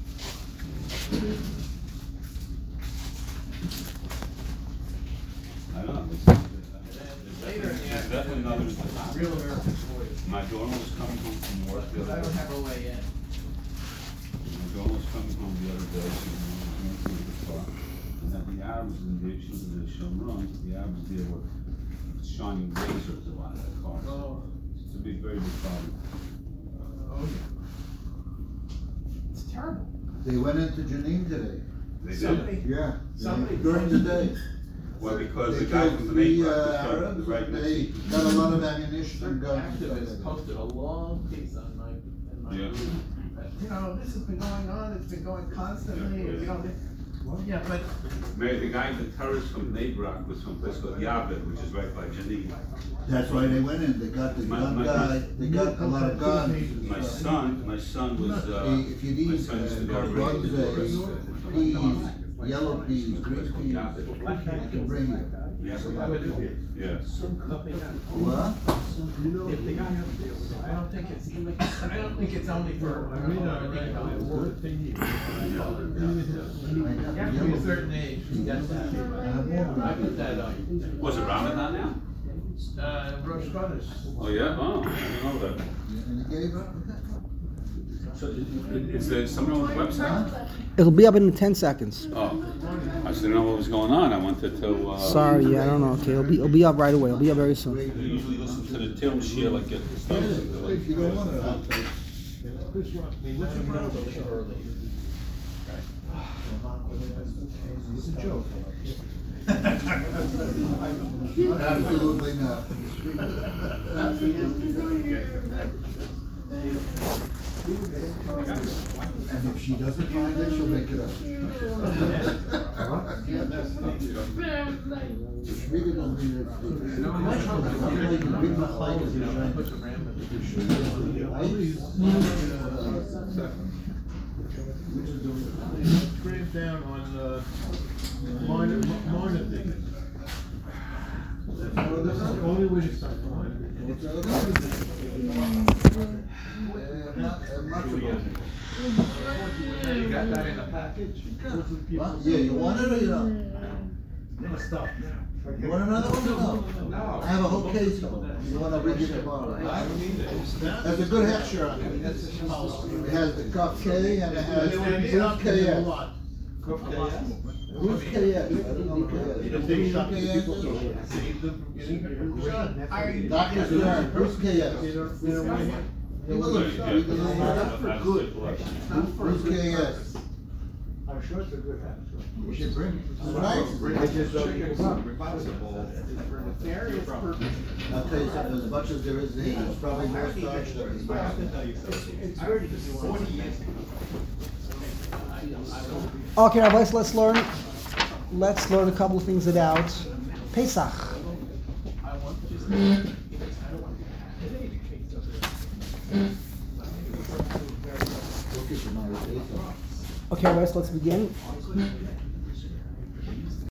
I don't know. And then later in the There's definitely another. afternoon, Real America's Voice. My daughter was coming home from work the Because I other don't day. have a way in. My daughter was coming home the other day, she was going through the car. that the Arabs in the issues of the Shomron, the Arabs deal with shining lasers a lot of their cars. Oh. It's a big, very big problem. Oh, yeah. It's terrible. They went into Jenin today. They Somebody- did. Yeah. Somebody- During the day. Well, because They the guy killed from the three neighborhood, uh, the Arabs, right next they to got a lot of ammunition and Certain guns. and stuff activists like that. posted a long piece on my, in my Yeah. group. that, You know, this has been going on, it's been going constantly, Yeah, and we yeah. don't, yeah, but Maybe the guy, the terrorist from Neighbor was from a place called Yavin, which is right by Jenin. That's why they went in, they got the My- gun my- guy, they got a lot of guns. My son, my son was, uh, Hey, if you my need, son used to uh, go to guns, radio. uh, peas, yellow peas, green peas, I can bring you. Yeah. I would do it. Yeah. What? I don't think it's, I don't think it's only for. uh, You have to be a certain age to get that. I put that up. Was it Ramadan now? Uh, Rosh Chodesh. Oh, yeah, oh, I didn't know that. And he gave up? So, i- i- is there someone on the website? It'll be up in ten seconds. Oh, I just didn't know what was going on, I wanted to, uh. Sorry, yeah, I don't know. Okay, it'll be it'll be up right away. It'll be up very soon. I usually listen to the Tim Shir, like, get the stuff. If you don't want it, I'll take it. It's a joke. Absolutely not. And if she doesn't find it, she'll make it up. It's really gonna be the- the- I'm like a big fight is behind it. Grave down on, uh, minor, minor things. That's the only way to stop mine. You got that in a package? What? Yeah, you want it or you don't? Stop. You want another one or no? No. I have a whole case of them. You wanna bring it tomorrow? I don't need it. There's a good half shirt on it. It has the cup K and it has Who's K S. Who's K S? I don't know who If K they S. shop Who's K people, S? so save them from getting hurt. Doctor Stern, who's K S? Give a look. Yeah, Give a look. Not for good. Who's K S? I'm sure it's a good hat. You should bring it. Right? I just don't get some. For nefarious purposes. I'll tell you something, as much as there is heat, there's probably more starch than is. I already just forty years ago. Okay, Rabbi, so let's learn. Let's learn a couple of things about Pesach. I want just. I don't want Okay, Rabbi, so let's begin.